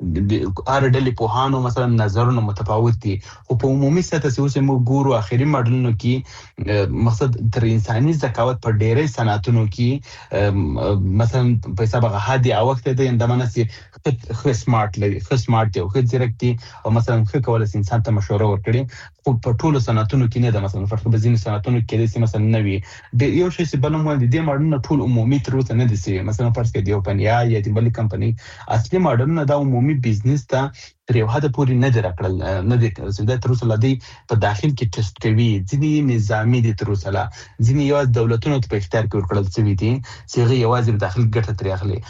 هر ډلې پوهانو مثلا نظرونه متفاوت دي. خو په عمومي سطح چې اوس موږ ګورو اخري ماډلونو کې مقصد تر انساني ذکاوت په ډېرې صنعتونو کې مثلا په حساب هغه حد او وخت دی اندامنه چې ښه سمارټ لري ښه سمارټ دی او ښه ځیرک دی او مثلا ښه کولی شي انسان ته مشوره ورکړي. خو په ټولو صنعتونو کې نه ده. مثلا فرق په ځینې صنعتونو کې کېدای شي مثلا نه وي. یو شی چې بل هم وایي د دې ماډلونه ټول عمومي تر اوسه نه دي شوي. مثلا فرض کړئ د یو اوپن اے آی یا د بلې کمپنۍ اصلي ماډلونه دا عمومي بزنس ته تر یو حده پورې نه دي راکړل نه دي دا تر اوسه لا دوی په داخل کې ټسټ کوي. ځینې نظامي دي تر اوسه لا ځینې یوازې دولتونو ته په اختیار کې ورکړل شوي دي چې هغوی یوازې په داخل ګټه ترې اخلي.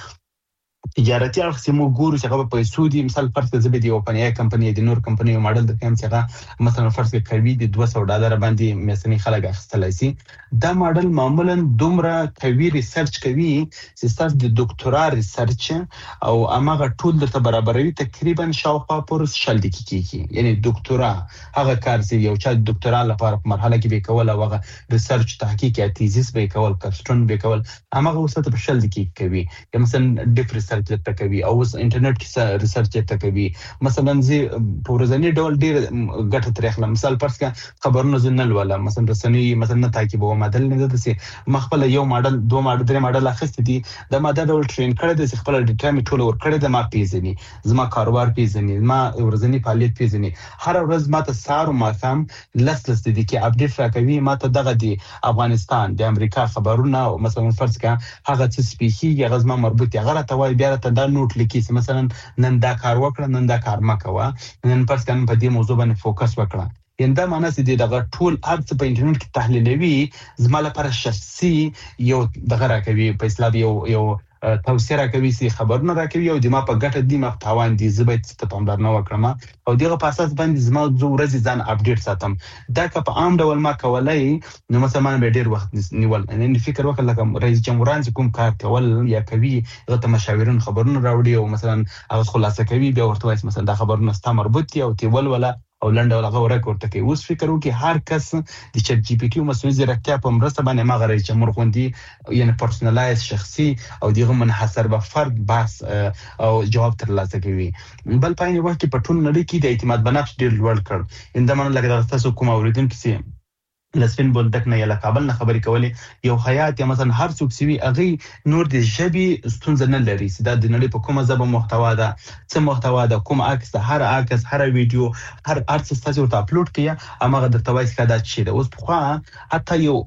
تجارتي اړخ چې موږ ګورو چې هغه په پیسو دي. مثال فرض کړئ زه به د یو اوپن اے آی کمپنۍ د نور کمپنیو ماډل درکوم چې هغه مثلا فرض کړئ قوي د دوه سوه ډالره باندې میاشتني خلک اخیستلی شي. دا ماډل معمولا دومره قوي ریسرچ کوي چې ستاسو د ډاکټورا ریسرچ او هماغه ټول درته برابروي تقریبا شاوخوا پر شل دقیقې کېږي. یعنې ډاکټورا هغه کار چې یو چا د ډاکټورا لپاره په مرحله کې به یې کول او هغه ریسرچ تحقیق یا تیزیس به یې کول کپسټون به یې کول هماغه اوس ته په شل دقیقې کوي. یا مثلا ډیپ ریسرچ چیرته کوي او اوس انټرنیټ کې ریسرچ چیرته کوي. مثلا زه په ورځني ډول ډېر ګټه ترې اخلم. مثال فرض کړه خبرونه زه نه لولم مثلا رسنۍ مثلا نه تعقیبوم ماډل نه ده چې ما خپله یو ماډل دوه ماډل درې ماډل اخیستي دي دا ما دا ډول ټرین کړی دی چې خپله ډیټا مې ټوله ورکړې ده ما پیژني زما کاروبار پیژني زما ورځني فعالیت پیژني. هره ورځ ما ته سهار او ماښام لس لس دقیقې اپډیټ راکوي. ما ته دغه د افغانستان د امریکا خبرونه مثلا فرض کړه هغه څه سپېښېږي هغه زما مربوط دي هغه راته وایي بیا راته دا نوټ لیکي چې مثلا نن دا کار وکړه نن دا کار مه کوه نن فرض کړه په دې موضوع باندې فوکس وکړه. یعنې دا معنی چې دغه ټول هر څه په انټرنیټ کې تحلیلوي زما لپاره شخصي یو دغه راکوي په اصطلاح یو یو توصیه راکوي چې خبرونه راکوي او د ما په ګټه دي ما په تاوان دي زه باید څه ته پاملرنه وکړم او دغه په اساس باندې زما زه ورځې ځان اپډیټ ساتم. دا که په عام ډول ما کولی نو مثلا ما به ډېر وخت نیول. یعنې فکر وکړه لکه رئیس جمهوران چې کوم کار کول یا کوي هغه ته مشاورین خبرونه راوړي او مثلا هغه خلاصه کوي بیا ورته وایي مثلا دا خبرونه ستا مربوط دي او تی ولوله او لنډه هغه ورک ورته کوي. اوس فکر وکړي هر کس د چټ جی پی ټي او مصنوعي ځیرکتیا په مرسته باندې هماغه رئیس جمهور غوندې یعنې پرسونلایز شخصي او دغه منحصر به فرد بحث او جواب ترلاسه کوي. بل په عین وخت کې په ټول نړۍ کې د اعتماد په نفس ډېر لوړ کړ. همدامنه لکه دغه ستاسو کوم اورېدونکي چې له سپین بولدک نه یا له کابل نه خبرې کولې یو حیات یا مثلا هر څوک چې وي هغوی نور د ژبې ستونزه نه لري چې دا د نړۍ په کومه ژبه محتوا ده څه محتوا ده کوم عکس ده هر عکس هر ویډیو هر هر څه ستاسې ورته اپلوډ کړي هماغه درته وایي چې دا څه شی ده. اوس پخوا حتی یو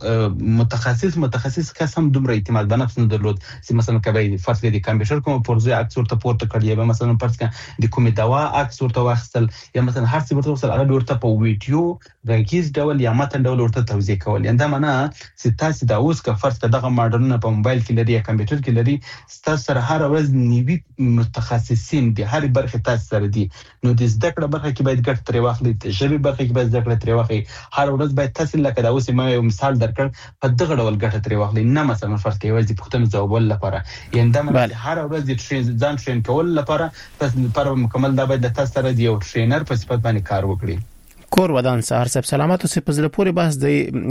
متخصص متخصص کس هم دومره اعتماد په نفس نه درلود چې مثلا که به فرض کړئ د کمپیوټر کومه پرزې عکس ورته پورته کړ یا به مثلا فرض کړه د کومې دوا عکس ورته واخیستل یا مثلا هر څه ورته واخیستل هغه ورته په ویډیو غږیز ډول یا متن ډول ته توضیح کول. یعنې دا معنی چې تاسې دا اوس که فرض کړه دغه ماډلونه په موبایل کې لري یا کمپیوټر کې لري ستاسو سره هره ورځ نوي متخصصین د هرې برخې تاسو سره دي نو د زده کړه برخه کې باید ګټه ترې واخلئ د ژبې برخه کې باید زده کړه ترې واخلئ هره ورځ باید تاسې لکه دا اوس ما یو مثال درکړ په دغه ډول ګټه ترې واخلئ نه مثلا فرض کړئ یوازې د پوښتنو ځوابولو لپاره. یعنې دا معنی هره ورځ د ټرین ځان ټرین کولو لپاره تاسو لپاره مکمل دا باید د تاسو سره د یو ټرینر په صفت باندې کار وکړي. کور ودان سهار صاحب سلامات اوسې په زړه پورې بحث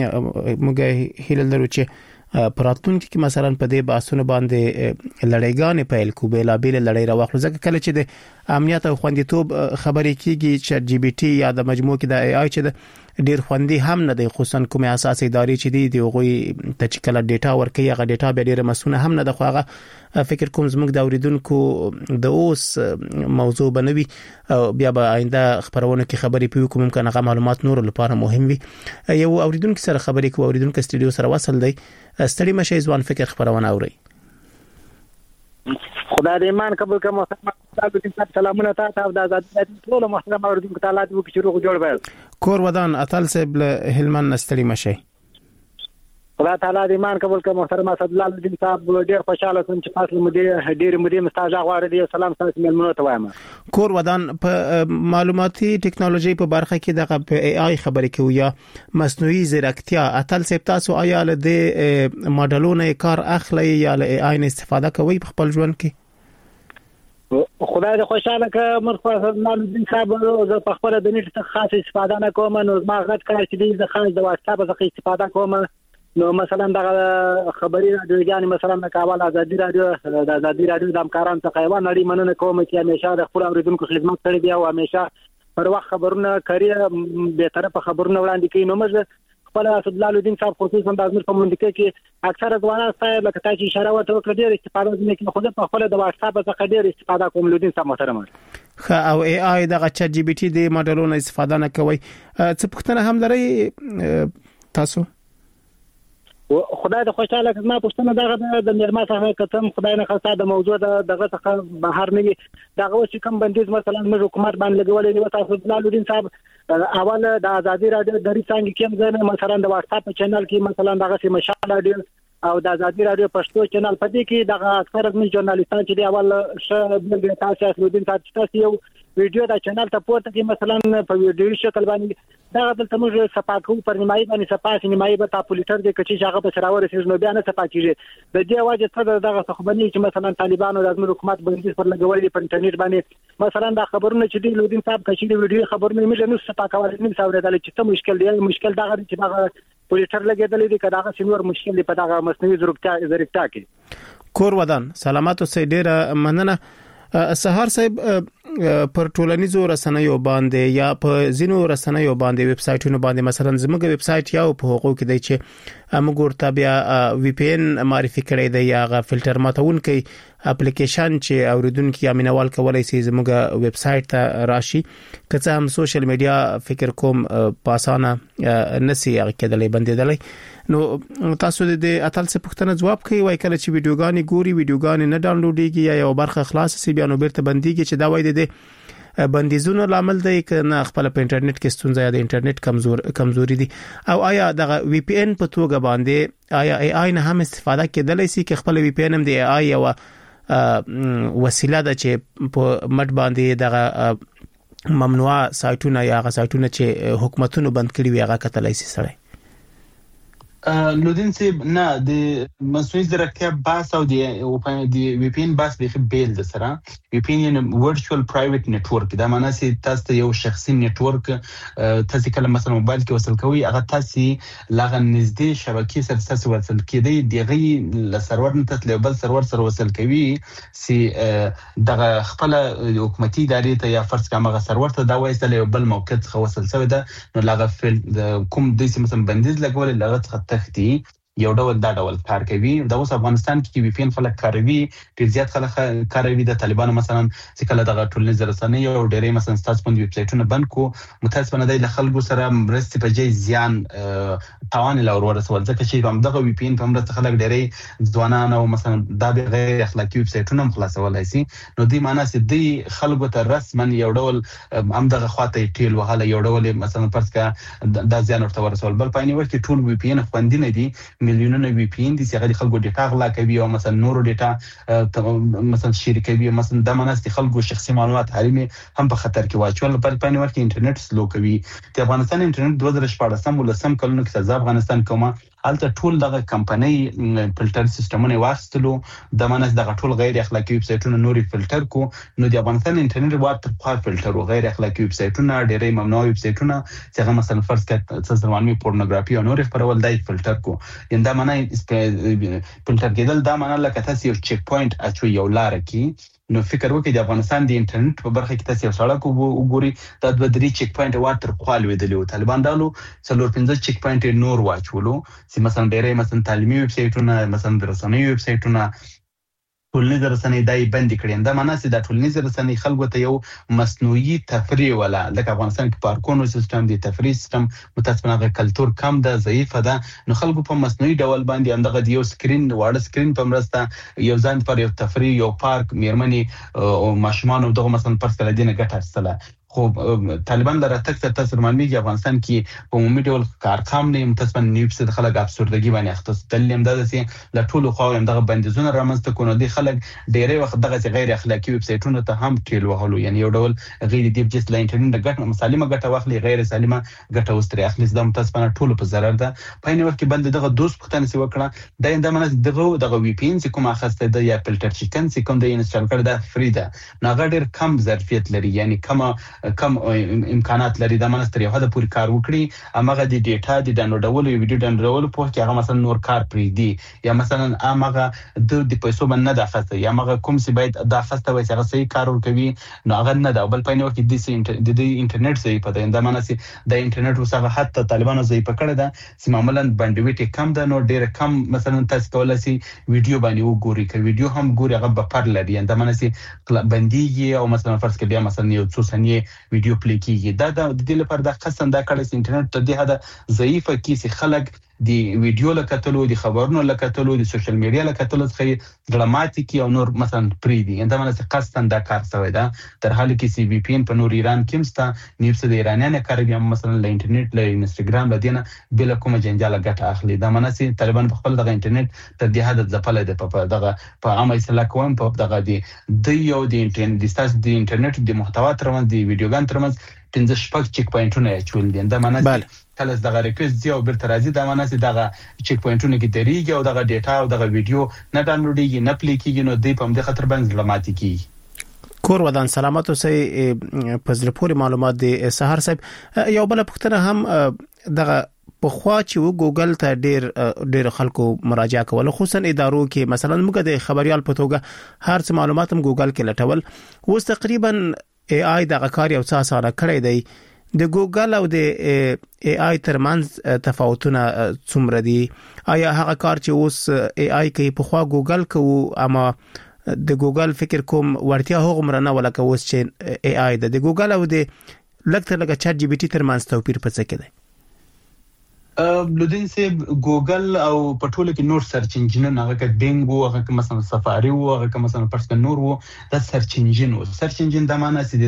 دی موږ هیله لرو چې په راتلونکي کې مثلا په دې بحثونو باندې لړۍ پیل کو بېلابېلې لړۍ راواخلو ځکه کله چې د امنیت او خوندیتوب خبرې کیږي چې جی بي ټي یا د مجموع کې د ای آی چې د ډیر خوندي هم نه دی، خصوصا کومه اساسي ادارې چې دی د غوي ته چې کله ډیټا ورکي هغه ډیټا به ډیره مسونه هم نه د خوغه. فکر کوم زموږ د اوریدونکو د اوس موضوع بنوي او بیا به آینده خبرونه کې خبرې پیو کوم ممکن هغه معلومات نور لپاره مهم وي. یو اوریدونکو سره خبرې کوو، اوریدونکو استودیو سره وصل دی. ستړي مشه ځوان فکر خبرونه اوري. خدای دې ایمان قبول کړي. محترم سلامونه تاسو او د آزاد ټول محترم اوریدونکو تعالی دې وکړي چې روغ جوړ وي. کور ودان اتل صاحب له هلمند ستړي مشه. خدای تعالی دې ایمان قبول کړي. محترم اسد الله الدین صاحب ډېر خوشاله سوم چې تاسو مدیر ډېر مدیر مستاجا غواړي دې سلام تاسو ملمنو ته وایم. کور ودان په معلوماتي ټکنالوژي په برخه کې دغه په ای آی خبرې کوي یا مصنوعي ځیرکتیا. اتل صاحب تاسو آیا له دې ماډلونو کار اخلي یا له ای آی نه استفاده کوي په خپل ژوند کې؟ خدای دې خوشاله کړه. مرخص الله الدین صاحب زه په خپل د نیټ څخه خاص استفاده نه کوم، نو ما غږ کړی چې دې د خاص د واتساپ څخه استفاده کوم. نو مثلا د خبري رادیوګان مثلا د کابل آزادي رادیو د آزادي رادیو د همکارانو څخه یو نړۍ مننه کوم چې همیشه د خپل اوریدونکو خدمت کړی دی او همیشه پر وخت خبرونه کوي، به طرفه خبرونه وړاندې کوي. نو موږ خپل اسد الله الدین صاحب خصوصا د ازمیر په منطقه کې اکثره ځوانان ستاسو لکه تاسو اشاره وکړه ډېر استفاده کوي، چې خو په خپل د واتساپ څخه ډېر استفاده کوم. الدین صاحب محترم خ او ای آی د چات جی پی ټی د ماډلونو استفاده نه کوي. څه پوښتنه هم لري تاسو؟ خدای د خوشاله کړه. ما پوښتنه دغه د نرمه څخه کتم خدای نه خاصه د موضوع دغه څخه بهر نه وي. دغه چې کوم بندیز مثلا موږ حکومت باندې لګولې دی تاسو د الدین صاحب اول د آزادي رادیو د ریسانګ کې هم مثلا د واتساپ چینل کې مثلا دغه سي مشال رادیو او د آزادي رادیو پښتو چینل په دې کې دغه اکثر من ژورنالیستان چې دی اول ش د تاسو الدین تاسو یو ویډیو دا چینل ته پورته کې مثلا په ویډیو شکل باندې دا دلته موږ سپاکو پر نیمایي باندې سپاس نیمایي به تاسو لیټر د کچې هغه په سراور سیز نو بیا نه سپاکیږي. د دې واجب څه دغه خبرني چې مثلا طالبانو د ازمیر حکومت باندې پر لګولې په انټرنیټ باندې مثلا دا خبرونه چې دی الدین صاحب کچې د ویډیو خبرونه موږ نه سپاکول نه ساوردل چې څه مشکل دی. مشکل دا غوړي چې هغه پولیټر لګیدلې دي کدا سینور مشکل دی په دغه مصنوعي ځیرکتیا ځیرکتیا کې. کور ودان سلامات اوسئ. ډېر مننه. سهار صاحب پر ټولنیزو رسنیو باندې یا په زینو رسنیو باندې ویب سټونو باندې مثلا زموږ ویب سټ یا په حقوق کې دی چې موږ ورته بیا وی پی ان معرفي کړی دی یا غ فلټر ماتون کوي اپلیکیشن چې اوریدونکو یا مینوال کولای شي زموږ ویب سټ ته راشي. که څه هم سوشل میډیا فکر کوم پاسانه نسی هغه کېدلې بندېدلې. نو تاسو د اتل څه پوښتنه جواب کوي وای کله چې ویډیوګانی ګوري ویډیوګانی نه ډاونلوډيږي یا یو برخه خلاص سي بیا نو بیرته بنديږي چې دا وای د بندیزونو لامل دی کنه خپل په انټرنیټ کې ستونزه یا د انټرنیټ کمزور کمزوري دي او آیا د وی پی ان په توګه باندې آیا ای آی نه هم استفاده کېدلای شي چې خپل وی پی ان هم د ای آی او وسیله ده چې په مټ باندې دغه ممنوع سایټونه یا غا سایټونه چې حکومتونو بند کړی وي هغه کتلای شي سره؟ لودین سی نه د مصنوعي ځیرکتیا باس او د د وی پی ان باس به بیل د سره وی پی ان ورچوال پرایویټ نیټورک دا معنی سي تاسو یو شخصي نیټورک تاسو کله مثلا موبایل کې وصل کوي هغه تاسو لغه نږدې شبکې سره تاسو وصل کیدی دغه ل سرور نه تاسو بل سرور سره وصل کوي سي دغه خپل حکومتي ادارې ته یا فرض کمه سرور ته دا وایي له بل موقع څخه وصل شوی دا نو لغه کوم د سیمه مثلا بندیز لګول لغه تختی یو ډول دا ډول کار کوي. د اوس افغانستان کې وی پی ان خلک کاروي ډیر زیات خلک کاروي د طالبانو مثلا چې کله دغه ټولنیز رسنۍ او ډېرې مثلا ستاسو په ویب سټونو بند کو متاسفانه د خلکو سره مرستې په ځای زیان توان لور ورسول ځکه چې هم دغه وی پی ان په مرسته خلک ډېرې ځوانان او مثلا دا به غیر اخلاقی ویب سټونه خلاصولای شي. نو دې معنی چې د خلکو ته رسما یو ډول هم دغه خواته ټیل وهاله یو ډول مثلا پرس کا د زیان ورته ورسول بل پایني وخت ټول وی پی ان خوندې نه دي میلیونونه وی پی ان دي چې هغه خلکو ډیټا غلا کوي او مثلا نورو ډیټا مثلا شریکوي مثلا د مناست خلکو شخصي معلومات حريمي هم په خطر کې واچول په پایني ورته انټرنیټ سلو کوي. د افغانستان انټرنیټ دوه زره شپږ ولسم کلونو کې د افغانستان کومه الته ټول دغه کمپنۍ فلټر سیستمونه واستلو د مناست دغه ټول غیر اخلاقی ویب سټونه نوري فلټر کو نو د افغانستان انټرنیټ واټ په فلټر او غیر اخلاقی ویب سټونه ډېرې ممنوع ویب سټونه چې هغه مثلا فرض کړه څه ځواني پورنوګرافي او نوري خبرول دای فلټر کو یندا معنی فلټر کېدل دا معنی لکه تاسو یو چیک پوینټ اچو یو لار کې نو فکر وکړئ د افغانستان د انټرنیټ په برخه کې تاسو یو سړک وګورئ دا د درې چیک پوینټ واتر خپل ویدلو طالبان دالو څلور پنځه چیک پوینټ نور واچولو چې مثلا ډېرې مثلا تعلیمي ویب سایټونه مثلا د رسنیو ویب سایټونه ټولنیز رسنۍ دای بند کړي دا معنی چې د ټولنیز رسنۍ خلکو ته یو مصنوعي تفریح ولا لکه افغانستان کې پارکونو سیستم دی تفریح سیستم متاسفانه غو کلچر کم ده ضعیفه ده نو خلکو په مصنوعي ډول باندې همدغه یو سکرین واړه سکرین په مرسته یو ځان پر یو تفریح یو پارک میرمنې او ماشومان دغه مثلا پر سلادینه ګټه اخیستله خو طالبان لره تک ته تاسو معلومیږي افغانستان کې په عمومي ډول کارخام نه متاسفانه نیوب څخه خلک افسردګي باندې اختص دلیم دا چې ل ټولو خو هم دغه بندیزونه رامنځته کونه دي خلک ډېرې وخت دغه غیر اخلاقی ویب سایټونو ته هم ټیل وهلو یعنی یو ډول غیر دی جس لا انټرنیټ ګټه مسالمه ګټه واخلي غیر سالمه ګټه وستري اخلي د متاسفانه ټولو په ضرر ده په نو وخت کې بل دغه دوست پختنه سی وکړه دا اندامه دغه دغه وی پی ان چې کوم اخسته د یا فلټر چیکن چې کوم د انسټال کړه دا فری ده نو غډر کم ظرفیت لري یعنی کم کم امکانات لري دا منستر یو هدا پوری کار وکړي امغه د ډیټا د ډاونلوډولو ویډیو ډاونلوډولو په کې هغه مثلا نور کار پری دی یا مثلا امغه د د پیسو باندې نه داخسته یا امغه کوم سی باید داخسته وي چې هغه صحیح کار وکوي نو هغه نه دا بل پاینو کې د د انټرنیټ صحیح پته دا مناسي د انټرنیټ وسغه حتی طالبانو صحیح پکړه ده چې معمولا باندویټ کم ده نو ډیر کم مثلا تاسو کولای شئ ویډیو باندې وګورئ ک ویډیو هم ګوري هغه په پر لري دا مناسي بنديږي او مثلا فرض کړئ بیا مثلا یو څو ثانیه ویډیو پلی کیږي دا د دې لپاره د قسم دا کړه چې انټرنیټ ته د هدا ضعیفه کیسه خلک دی ویډیو لکتلو دی خبرونو لکتلو دی سوشل میډیا لکتلو څخه ډراماتیک او نور مثلا پری دی انده منځ قصدن دا کار شوی دا تر حاله کې سی وی پی ان په نور ایران کې مستا نیوس د ایرانیان کاروي مثلا ل انټرنیټ ل انستګرام ل دینه بل کوم جنجال ګټه اخلي دا منځ طالبان په خپل دغه انټرنیټ ته د هدا ځپل دی په دغه په عامه اصلاح کوم په دغه دی د یو دی انټرنیټ د ستاسو د انټرنیټ د محتوا ترمنځ دی ویډیوګان ترمنځ پنځه شپږ چیک پوینټونه چول دي دا منځ کله دغه ریکوست دی او بیرته راځي دا منځ دغه چیک پوینټونه کې دریږي او دغه ډیټا او دغه ویډیو نه ډاونلوډیږي نه پلی کیږي نو دی په دې خطر باندې ډراماتیکي کور ودان سلامت اوسې پزله پوری معلومات دي سحر صاحب یو بل پختنه هم دغه په خوا چې و ګوګل ته ډیر ډیر خلکو مراجعه کول خصوصا ادارو کې مثلا موږ د خبريال په توګه هر څه معلومات هم ګوګل کې لټول اوس تقریبا ای آی دغه کار یو څه اسانه کړی دی د ګوګل او د ای آی ترمنځ تفاوتونه څومره دي آیا هغه کار چې اوس ای آی کوي په خوا ګوګل کوي اما د ګوګل فکر کوم ورتیا هغه مرنه ولکه اوس چې ای آی د ګوګل او د لکټر لکه چات جی پی ټی ترمنځ توپیر پڅ کې دی لودین سه ګوګل او پټوله کې نور سرچ انجن هغه کې بینګ او هغه مثلا سفاری او هغه مثلا پرسک نور وو د سرچ انجن او سرچ انجن د معنی سي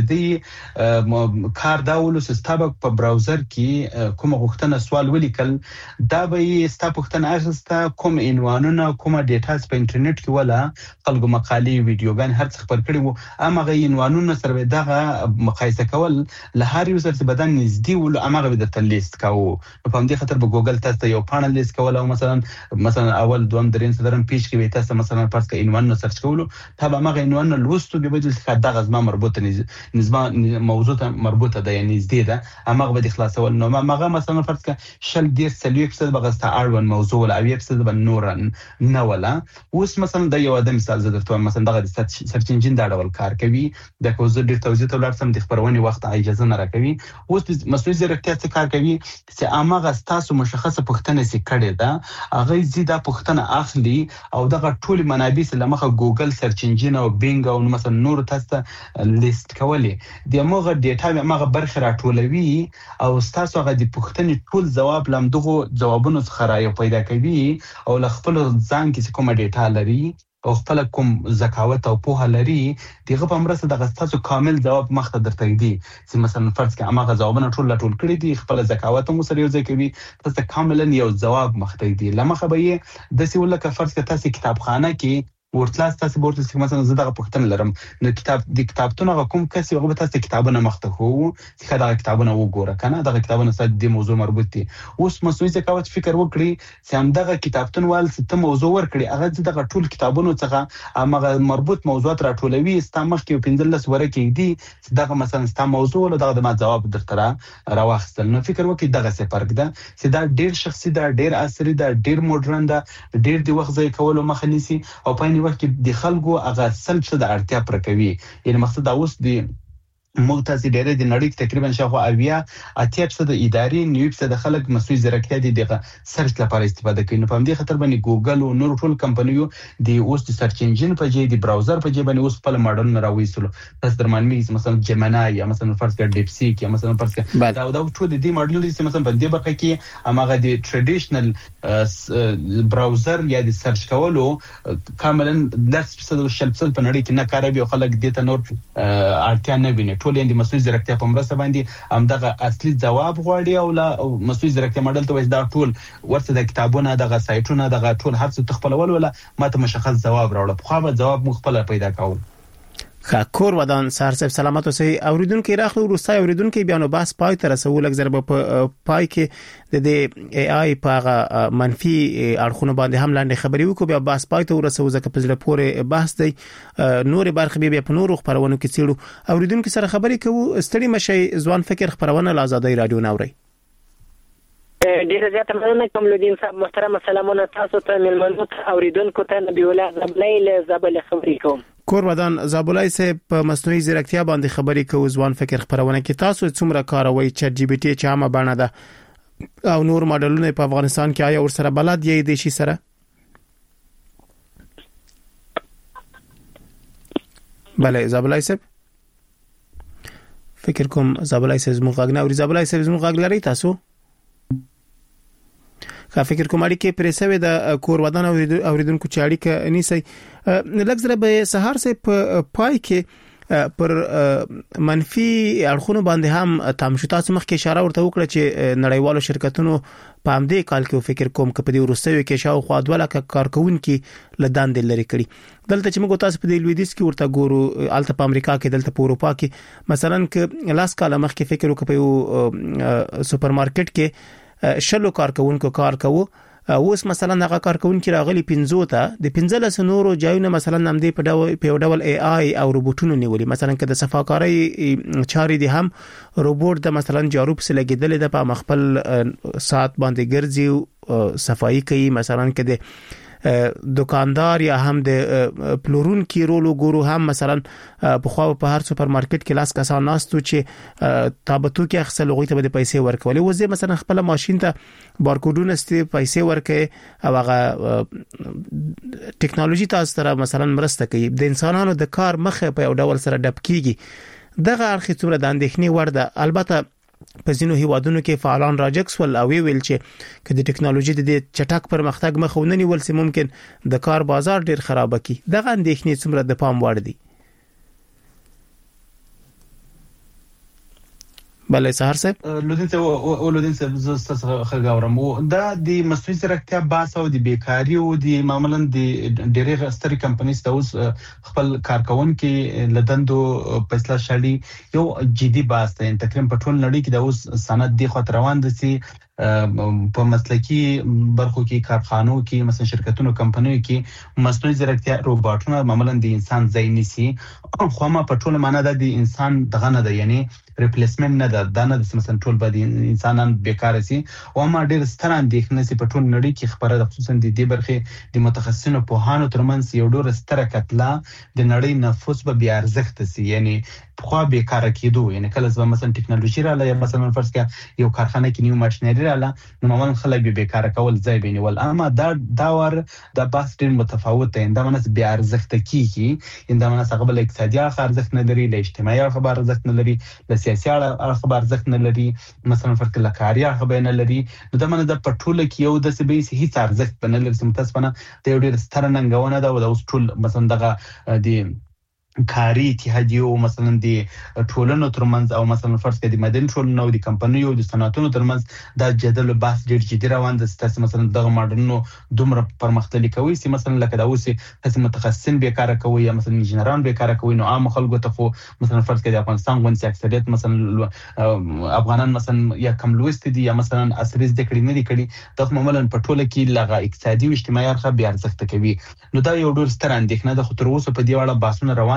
د کار داولو سستابک په براوزر کې کوم غوښتنه سوال ولیکل دا به ستاسو غوښتنه اخسته کوم عنوانونه کوم ډیټاز په انټرنیټ کې ولا خلکو مقالې ویډیوګان هر څه خبر کړي وو امغه عنوانونه سره دغه مقایسه کول له هر یو سره بدن نږدې ول امغه د تلیست کاو په همدې خاطر په ګوګل تاسو یو پانل لیست کول او مثلا مثلا اول دوم درین صدرن پیش کې تاسو مثلا پارس کې عنوان نو سرچ کولو تابع مغه عنوان لوستو به بدل څخه دغه ځما مربوطه نظم موضوع ته مربوطه ده یعنی زده ده امغه به خلاصول نو مغه مثلا پارس کې شل ډیر سلوي اپیزود بغسته اړون موضوع ولا او اپیزود به نورن نه ولا اوس مثلا د یو ادم مثال زه درته مثلا دغه سرچ انجن دا ډول کار کوي د کوزه ډیر توضیح ته ولر سم د خبرونې وخت اجازه نه راکوي اوس مسؤل زیرکتیا څه کار کوي چې امغه تاسو مشخصه پوښتنه سي کړي دا هغه زیاده پوښتنه اخلي او دغه ټول منابع سره مخه ګوګل سرچ انجن او بینګ او مثلا نور تاسو لیست کولې د موغه ډیټا مغه برخه راټولوي او تاسو هغه د پوښتنې ټول جواب لمدغه جوابونو څخه راي پیدا کوي او ل خپل ځان کې کومه ډیټا لري او خپل کوم ذکاوت او په لري دغه په مرسته د غستاسو کامل جواب مخته درته دی چې مثلا فرض کې امغه جوابونه ټول ټول کړی دي خپل ذکاوت مو سره یو ځای کوي تاسو کاملا یو جواب مخته دی لمخه به د سی ولکه فرض کې تاسو کتابخانه کې ورتلاس تاسو ورته چې مثلا زه دغه پوښتنه لرم نو کتاب د کتابتون کوم کس یو به تاسو کتابونه مخته خو چې دا کتابونه وګوره کنه دغه کتابونه سره د موضوع مربوط دي اوس مصنوعي ذکاوت فکر وکړي چې هم دغه کتابتون وال ست موضوع ور کړی هغه دغه ټول کتابونو څخه هغه مربوط موضوعات راټولوي استامخ کې پنځلس ورکې دي چې دغه مثلا ست موضوع له دغه ما جواب درته راوخستل نو فکر وکړي دغه څه فرق ده چې دا ډیر شخصي ده ډیر عصري ده ډیر موډرن ده ډیر دی وخت ځای کولو مخه نیسي او په دې وخت کې د خلکو هغه سل څه د اړتیا پر کوي یعنی مقصد دا اوس د موږ تاسو ډېر د نړۍ تقریبا شاوخوا اویا اتیا څه د ادارې نیو څه د خلک مصنوعي ځیرکتیا د سرچ لپاره استفاده کوي. نو په دې خاطر باندې ګوګل او نور ټول کمپنیو د اوس د سرچ انجن په جې د براوزر په جې باندې اوس خپل ماډلونه راوېستلو. تاسو درمانمي مثلا جمنای یا مثلا فرض کړه ډیپ سیک یا مثلا فرض کړه دا دا ټول د ماډل چې مثلا په دې برخه کې هغه د ټریډیشنل براوزر یا د سرچ کولو کاملا داس څه د شل په نړۍ کې نه کاروي او خلک دې ته نور اړتیا نه ویني. ټول یې د مصنوعي ځیرکتیا په مرسته باندې همدغه اصلي ځواب غواړي او لا مصنوعي ځیرکتیا ماډل ته وایي دا ټول ورته د کتابونو دغه سایټونو دغه ټول هر څه تخپلول ولا ماته مشخص ځواب راوړل خو به ځواب مو خپل پیدا کاوه. خاکور ودان سار صاحب سلامت اوسئ. اوریدونکو راخلو روسای اوریدونکو بیانو باس پای تر رسول لګ ضرب په پای کې د دې ای آی په منفي اړخونو باندې هم لاندې خبري وکړو بیا باس پای ته ورسو ځکه په ځله پورې بحث دی نور برخه بیا په نورو خبرونو کې چیرو اوریدونکو سره خبري کوو. ستړي مشي ځوان فکر خبرونه لازادي رادیو نوري ډیره زیاته مننه کمالدین صاحب. محترم سلامونه تاسو ته ملمنو اوریدونکو ته نبی الله زبلای له زبل خبري کوم. کور ودان زابلای صاحب په مصنوعي ځیرکتیا باندې خبري کوي ځوان فکر خبرونه کې تاسو څومره کاروي چټ جی پی ټی چې عامه بڼه ده او نور ماډلونه په افغانستان کې آیا ور سره بلد یې د شي سره؟ بله زابلای صاحب فکر کوم زابلای صاحب زموږ غږ نه اوري. زابلای صاحب زموږ غږ لري تاسو؟ کا فکر کوم اړیکې پرېسوي د کور ودان اوریدونکو چې اړیکه نیسي لږ زره به سهار سه په پای کې پر منفي اړخونو باندې هم تام شو. تاسو مخکې اشاره ورته وکړه چې نړیوالو شرکتونو په همدې کال کې فکر کوم کپدي ورسوي کې شاو خو دواله کارکونکو لدان د لری کړي دلته چې موږ تاسو په دې لویدیس کې ورته ګورو الته په امریکا کې دلته په اروپا کې مثلا ک لاس کاله مخکې فکر وکړو سوپر مارکیټ کې شلو کارکونکو کار کوو اوس مثلا هغه کارکونکو راغلي پنځو ته د پنځله سنورو جایونه مثلا نم دی په ډول په ډول ای آی او روبوټونو نیولي مثلا که د صفاکاري چاري دي هم روبوټ د مثلا جارو په لګیدل د په مخبل ساعت باندې ګرځي صفائی کوي مثلا که د دکاندار یا هم د پلورون کی رولو ګورو هم مثلا په خو په هر سوپر مارکیټ کې لاس کسان ناستو چې تابتو کې اخصل لغوي ته د پیسې ورکولې وځي مثلا خپل ماشين ته بارکوډونه ست پیسې ورکې او هغه ټیکنالوژي تاسو سره مثلا مرسته کوي د انسانانو د کار مخه په یو ډول سره ډب کیږي دغه اړخ څومره د اندېښنې وړ ده. البته په ځینو هیوادونو کې فعالان راجکس ول او ویل چې که د ټیکنالوژي د چټک پرمختګ مخاونني ول سي ممکن د کار بازار ډیر خراب کی دغه اندېښنې څومره د پام وړ دي؟ بله سهار صاحب لودین صاحب او لودین صاحب زسته خلګاورم دا د مصنوعي ځیرکتیا باس او د بیکاری او د معمولا د ډېرې ستري کمپنیز ته اوس خپل کارکونکو لدندو فیصله شړي یو جدي باس دی. تقریبا په ټول نړۍ کې د اوس سند دی خو روان دي سي په مسلکی برخو کې کارخانو کې مثلا شرکتونو کمپنیو کې مصنوعي ځیرکتیا روباټونه معمولا د انسان ځای نیسي خو ما په ټول معنا د انسان دغه نه ده یعنی ریپلیسمنت نه ده دا نه د مثلا ټول باندې انسانان بیکار سي او ما ډیر ستر اندېښنه سي په ټول نړۍ کې خبره ده خصوصا د دې برخه د متخصصینو په هانو ترمنځ یو ډور ستر کتله د نړۍ نفوس به بیا ارزښت سي یعنی خو بیکار کېدو یعنی کله چې مثلا ټیکنالوژي را لای مثلا فرض کړه یو کارخانه کې نیو ماشينري را ل نو معمولا خلک به بیکار کول ځای بینول اما دا دا ور د باس ډیر متفاوت دی دا منس بیا ارزښت کیږي دا منس هغه بل اقتصادي ارزښت نه لري د اجتماعي ارزښت نه لري د سیاسي ارزښت نه لري مثلا فرض کړه کاري ارزښت نه لري دا منس د پټوله کې یو د سبي هیڅ ارزښت نه لري متاسفانه د یو ډیر ستر ننګونه دا او ټول مثلا دغه د کاری اتحادیو مثلا د ټولنو ترمنځ او مثلا فرض کړه د مدن ټولنو د کمپنیو د صنعتونو ترمنځ د جدل او بحث ډیر جدي روان دي چې مثلا دغه ماډلونو دومره پرمختللي کوي چې مثلا لکه دا اوس چې متخصصین بیکاره کوي یا مثلا انجنیران بیکاره کوي نو عام خلکو ته خو مثلا فرض کړه د افغانستان غونډه اکثریت مثلا افغانان مثلا یا کم لوست دي یا مثلا عصري زده کړي نه دي کړي د معمولا په ټوله کې لغه اقتصادي او اجتماعي اړخ بیا ارزښت کوي نو دا یو ډول ستر اندېښنه ده خو تر اوسه په دې اړه بحثونه روان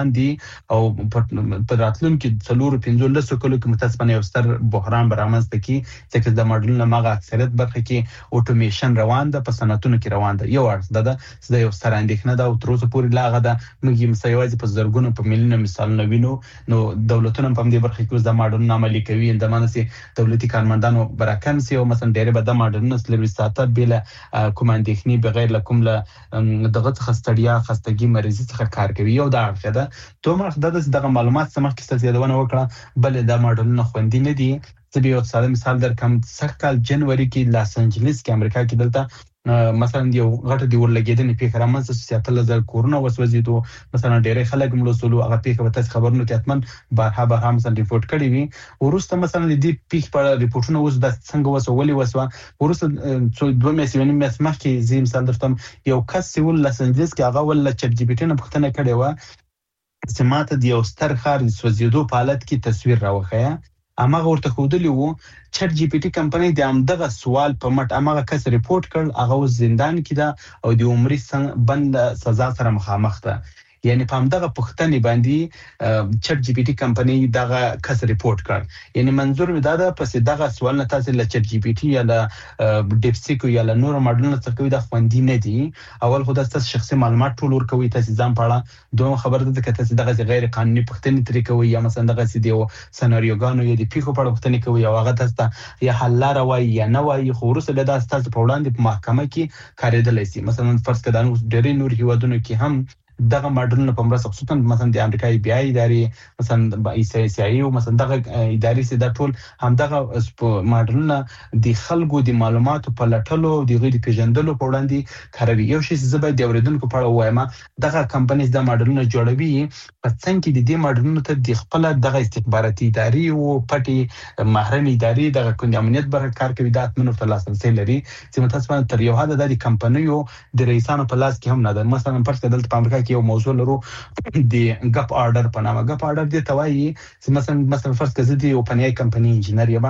روان دي او په راتلونکي څلور پنځه لسو کلو کې متاسفانه یو ستر بحران برامنځته کی ځکه د ماډلونو مغه اکثریت برخه کې اټومیشن روان ده په صنعتونو کې روان ده. یو اړخ ده چې یو ستر اندېښنه ده او تر اوسه پورې لا غدا موږ یې مسایوازي په زرګونو په میلیونو مثالونه وینو. نو دولتونه په دې برخه کې د ماډلونو عملي کوي د مانسي دولتي کارمندانو برکم سي او مثلا ډېر به د ماډلونو سلوي ساته بل کوم اندېښنې بغیر لکم له دغه خستړیا خستګي مریضي څخه کار کوي. یو دا اړخ ده. دوه اړخ ده دغه معلومات سمخ کې ستاسو یادونه وکړه بل د ماډلونو خوندي نه دي. زه به یو ساده مثال درکم. سږ کال جنوري کې لاس انجلس کې امریکا کې دلته مثلا یو غټه دی ورلګیدنې پیښه رامنځته سیاتل زر کورونه وسوځیدو مثلا ډېر خلک ملوسلو هغه پیښه وته خبرونه کې اتمن بارها بارها مثلا ریپورت کړی وي. ورسته مثلا د دې پیښ په ریپورتونو اوس د څنګه وسولې وسو ورسته څو دوه میاشتې مې مسمح کې زم مثال درتم یو کس ول لاس انجلس کې هغه ول چټ جی پی ټي نه پښتنه کړي و سماته د یو ستر خار سوځیدو په حالت کې تصویر راوخیا. امغه ورته خودلی وو چټ جی پی ټي کمپنۍ د امدغه سوال په مټ امغه کس ریپورت کړ هغه زندان کې ده او د عمرې بند سزا سره مخامخ ده. یعنی په همدغه پښتنې باندې چټ جی پی ټي کمپنۍ دغه کس ریپورت کړ. یعنی منظور مې دا ده پس دغه سوال نه تاسو له چټ جی پی ټي یا له ډیپسیک یا له نور ماډلونو څخه کوي د خوندي نه دي. اول خو تاسو شخصي معلومات ټول ورکوي تاسو ځان پاړه دوه خبر ده چې تاسو دغه غیر قانوني پښتنې طریقې کوي یا مثلا دغه سیدیو سناریوګانو یا د پیښو په اړه پښتنې کوي او هغه تاسو یا حل لاره وای یا نه وای خو ورسره د تاسو په وړاندې په محکمه کې کارېدلی شي. مثلا فرض کړه نو ډېری نور هیوادونو کې هم دغه ماډلونه په مرسته خصوصا مثلا د امریکا ای بی آی ادارې مثلا د ای سی سی آی او مثلا دغه ادارې سي د ټول هم دغه ماډلونه د خلکو د معلوماتو په لټلو د غیر پیژندلو په وړاندې کاروي. یو شی زبې د اوریدونکو په اړه وایم دغه کمپنیز د ماډلونه جوړوي په څنګه کې د دې ماډلونو ته د خپل دغه استخباراتي ادارې او پټي محرمي ادارې دغه کوم امنیت برخه کار کوي د اتمنو په لاس کې لري چې متاسفانه تر یو حد د کمپنیو د رئیسانو په لاس کې هم نه ده. مثلا پرته دلته په امریکا یو موضوع لرو د غپ آرډر په نامه. غپ آرډر دی توایي چې مثلا مثلا فرض کړه د اوپن ای کمپنی انجینر یم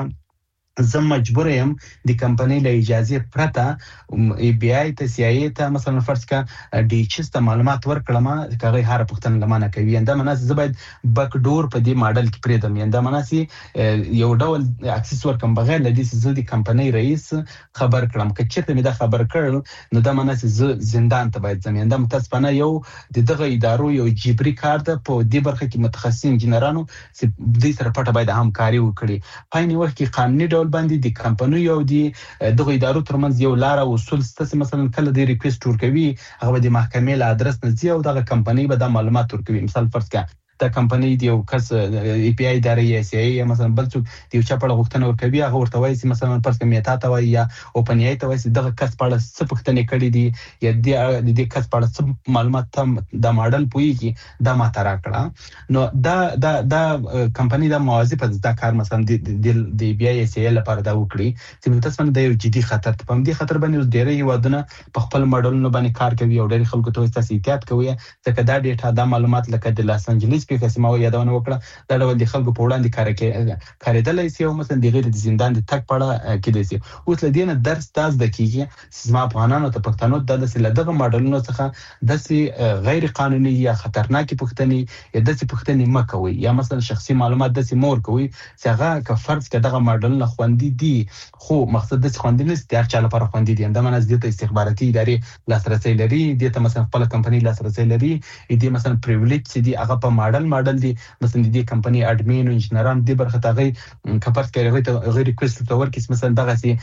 زه مجبور یم د کمپنی له اجازه پرته ای بی آی ته سی آی ته مثلا فرض کړه ډی ایچ اس ته معلومات ورکړم چې هغه هر پښتنه لمانه کوي. انده مناس زه باید بک ډور په دې ماډل کې پریدم. انده مناسي یو ډول اکسس ورکم بغیر لدی چې زه د کمپنی رئیس خبر کړم که چېرته مې دا خبر کړ نو دا مناسي زه زندان ته باید ځم. انده متاسفانه یو د دغه ادارو یو جبري کار ده په دې برخه کې متخصص انجینرانو چې دې سره پټه باید همکاري وکړي. په نوې وخت کې قانوني ډول باندې د کمپنیو یو دی دغه ادارو ترمنځ یو لار او اصول ستاسو مثلا کله د ریکوست ورکوي هغه د محکمې له ادرس نه ځي او دغه کمپنی به د معلومات ورکوي. مثال فرض کړه د کمپنی دی یو کس ای پی آی ادارې یا سی آی مثلا بل څوک دی چې په غوښتنه ورکوي هغه ورته وایي چې مثلا فرض کړه میتا ته وایي یا اوپن ای ته وایي چې دغه کس په اړه څه پوښتنې کړې دي یا د دې کس په اړه څه معلومات د ماډل پوهیږي دا ماته راکړه. نو دا دا دا کمپنی د موازی په د کار مثلا د د بی آی سی آی لپاره دا وکړي چې متاسفانه د یو جدي خطر ته په دې خطر باندې ډېری هیوادونه په خپل ماډلونو باندې کار کوي او ډېری خلکو ته تاسو احتیاط کوي ځکه دا ډیټا دا معلومات لکه د لاس انجلس په قسمه یادونه وکړه دا ډول د خلکو په وړاندې کار کوي کارېدلای شي او مثلا د غیر د زندان د تک پړه کېدای شي. اوس لدی نه درس تاز د کیږي چې ما افغانانو ته پښتنو د داسې لدغه ماډلونو څخه داسې غیر قانوني یا خطرناکي پښتني یا داسې پښتني مکوي یا مثلا شخصي معلومات داسې مور کوي چې هغه که فرض کړه دغه ماډلونه خوندي دي خو مقصد د خوندي نه ستاره چاله پر خوندي دي. انده منځ د استخباراتي ادارې لاسرسي لري د ته مثلا خپل کمپنی لاسرسي لري د مثلا پریویلیج چې دی هغه په ماډل ماډل دي مثلا د دې کمپنی اډمین او انجینران د برخه ته غي کپرت کوي غیر ریکوست تور کې مثلا دغه سي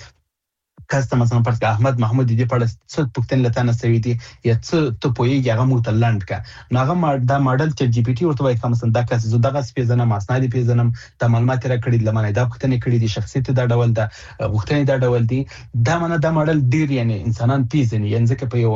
کاست مثلا پرځ احمد محمود دې په اړه څه پوښتنه لته نه سوي دي یا څه ته پوهیږي هغه مو ته لاند کا نو هغه دا ماډل چې جی پی ټي ورته وایي کوم مثلا دا کس زه دغه سپیزنه ماسنادي پیژنم د معلومات را کړی لمنه دا پوښتنه کړی دي شخصیت دا ډول دا غوښتنه دا ډول دي دا منه دا ماډل ډیر یعنی انسانان پیژني یعنی ځکه په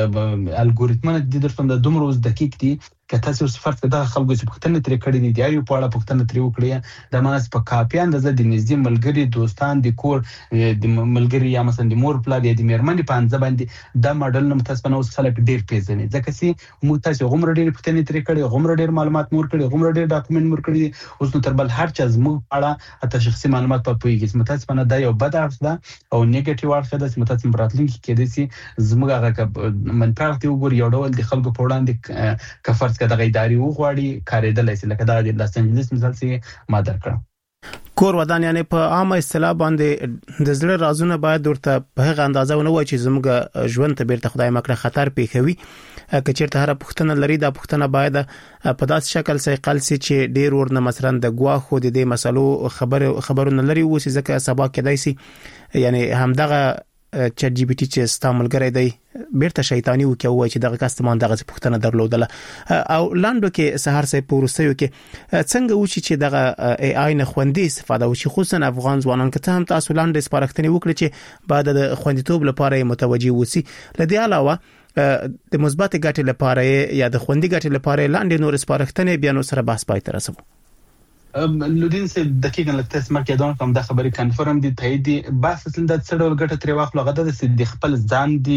یو الګوریتم د درته د دومره دقیق دي که تاسو صفر د خلکو چې پښتنه ترې کړی دي دی په اړه پښتنه ترې وکړي د مانس په کاپی اندازه د نږدې ملګری دوستان د کور د ملګری یا مثلا د مور پلان یا د میرمنې په انځ باندې دا ماډل نو متاسفانه اوس خلک ډیر پیژني ځکه چې مو تاسو غومره ډیر پښتنه ترې کړی غومره ډیر معلومات مور کړی غومره ډیر ډاکومنټ مور کړی اوس نو تر بل هر چا زموږ اړه حتی شخصي معلومات په پویږي متاسفانه دا یو بد اړخ ده او نیگیټیو اړخ ده چې متاسفانه براتلونکي کې دي چې زموږ هغه منفعت وګور یو ډول د خلکو په وړاندې کفرت فرض کړه د اداري وغواړي کارېدل شي لکه د لاس انجلس مثال سي ما درکړم کور ودان یعنی په عامه اصطلاح باندې د زړه رازونه باید ورته په هغه اندازه ونه وای چې زموږ ژوند ته بیرته خدای مکړه خطر پیښوي که چیرته هر پښتنه لري دا پښتنه باید په داس شکل سي قلسي چې ډیر ورنه مثلا د غواخو د دې مسلو خبر خبرونه لري و چې ځکه سبا کېدای سي یعنی همدغه چټ جی پی ټی چې استعمالګر دی بیرته شیطانی وکي وای چې دغه کستمان دغه پښتنه درلودله او لاندو کې سهار سي پورستیو کې څنګه و چې دغه ای آی نه خوندې استفاده وشي خصوصا افغان ځوانان که هم تاسو لاندې سپارښتنې وکړي چې بعد د خوندیتوب لپاره متوجي وسی لدی علاوه د مثبت ګټې لپاره یا د خوندې ګټې لپاره لاندې نور سپارښتنې بیا نو سره بحث پای ته رسوو لودین سه دقیقاً لکه تاسو مکه دون کوم د خبرې کنفرم دي تایید دي بس اصل د څه ډول ګټه تری واخلو غدا د خپل ځان دي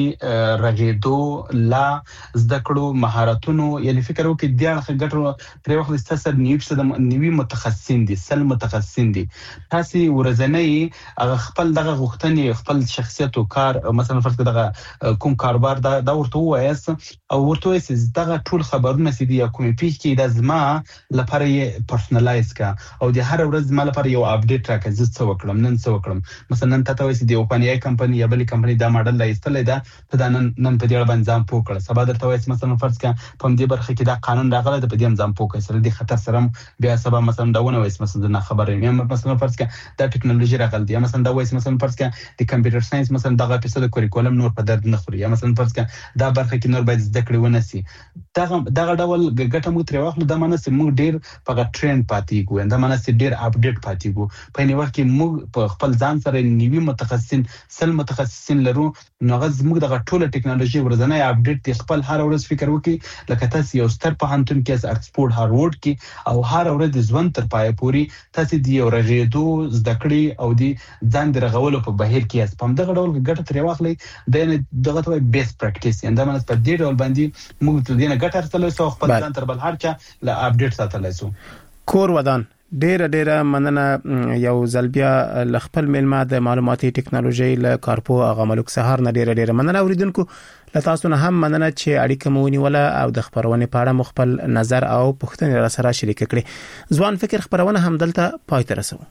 رغېدو لا زده کړو مهارتونو یعنی فکر وکړي د هغه ګټه تری واخلو تاسو نیو څه د نیوي متخصصین دي سل متخصصین دي تاسو ورځنی هغه خپل دغه غوښتنې خپل شخصیت او کار مثلا فرض دغه کوم کاروبار دا د ورته وایس او ورته وایس دغه ټول خبرونه سي دي کومې پیښ کې د زما لپاره یې پرسنلایز او د هر ورځ مال لپاره یو اپډیټ راکړي زه څه وکړم نن څه وکړم مثلا نن تاسو وایي د اوپن ای آی کمپنی یا بل کمپنی دا ماډل لایستلې ده ته دا نن نن په دې اړه باندې ځم پوکړه سبا درته وایي مثلا فرض کړه په دې برخه کې دا قانون راغلی د په دې ځم پوکړه سره د خطر سره بیا سبا مثلا دا ونه وایي مثلا نه خبرې یم مثلا فرض کړه دا ټکنالوژي راغلی یا مثلا دا وایي مثلا فرض کړه د کمپیوټر ساينس مثلا دغه اپیسود کوریکولم نور په درد نه خوري یا مثلا فرض کړه دا برخه کې نور باید زده کړی ونه سي دا دغه ډول ګټه مو تر واخلو د مانه سم ډیر په ټرند پاتې کوو دا مانه ډیر اپډیټ پاتې کو په نو وخت کې موږ په خپل ځان سره نیوي متخصصین سل متخصصین لرو نو غز موږ د ټوله ټکنالوژي ورځنی اپډیټ د خپل هر ورځ فکر وکړي لکه تاسو یو ستر په هانتون کې از اکسفورد هاروارد کې او هر ورځ د ژوند تر پای پوري تاسو د یو رغېدو زده کړې او د ځان درغولو په بهیر کې اس په دغه ډول ګټه ترې واخلې د دغه ته بیس پریکټیس انده مانه په دې ډول باندې موږ د دې نه ګټه ترلاسه سو خپل ځان تر بل هر چا ل اپډیټ ساتلای سو کور ودان ډیر ډیر مننه یو زلبیا لخپل ملما د معلوماتي ټکنالوژي له کارپو هغه ملک سهار نه ډیر ډیر مننه اوریدونکو لتاسو نه هم مننه چې اړیکه مونی ولا او د خبرونه په اړه مخبل نظر او پوښتنې را سره شریک کړي ځوان فکر خبرونه هم دلته پای ته رسو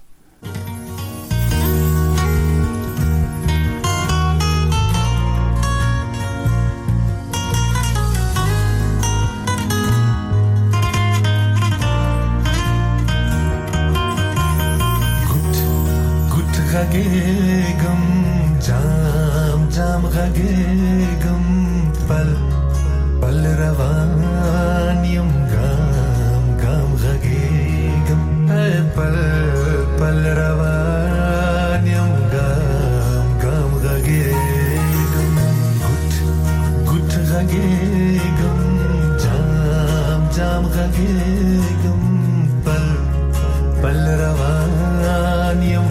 غږېږم جام جام غږېږم پل پل روان یم ګام ګام غږېږم پل پل روان یم ګام ګام غږېږم ګوټ ګوټ غږېږم جام جام غږېږم پل پل روان یم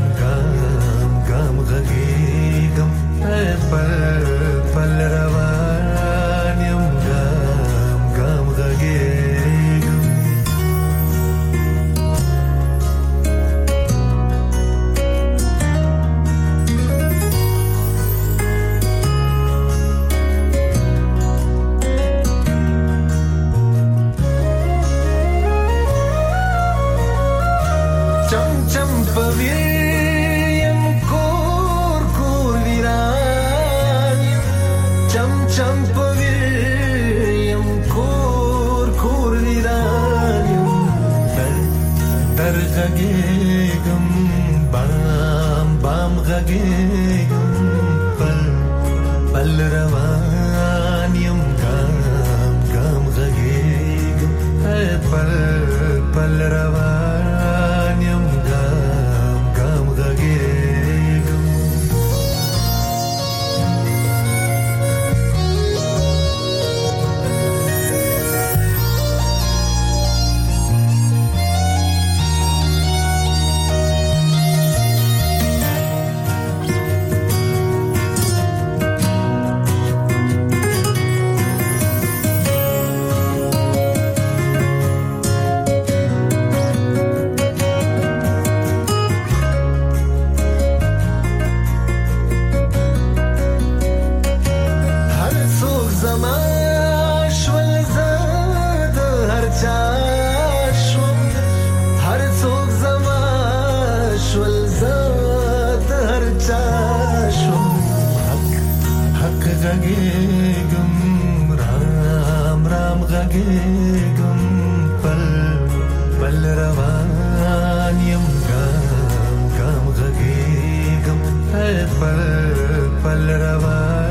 پل پل روان یم ګام ګام غږېږم چم چم پوي غږېږم بام بام غږېږم پل پل روان یم ګام ګام غږېږم پل پل روان یم ګام ګام غږېږم غږېږم رام رام غږېږم پل پل روان یم ګام ګام غږېږم پل پل روان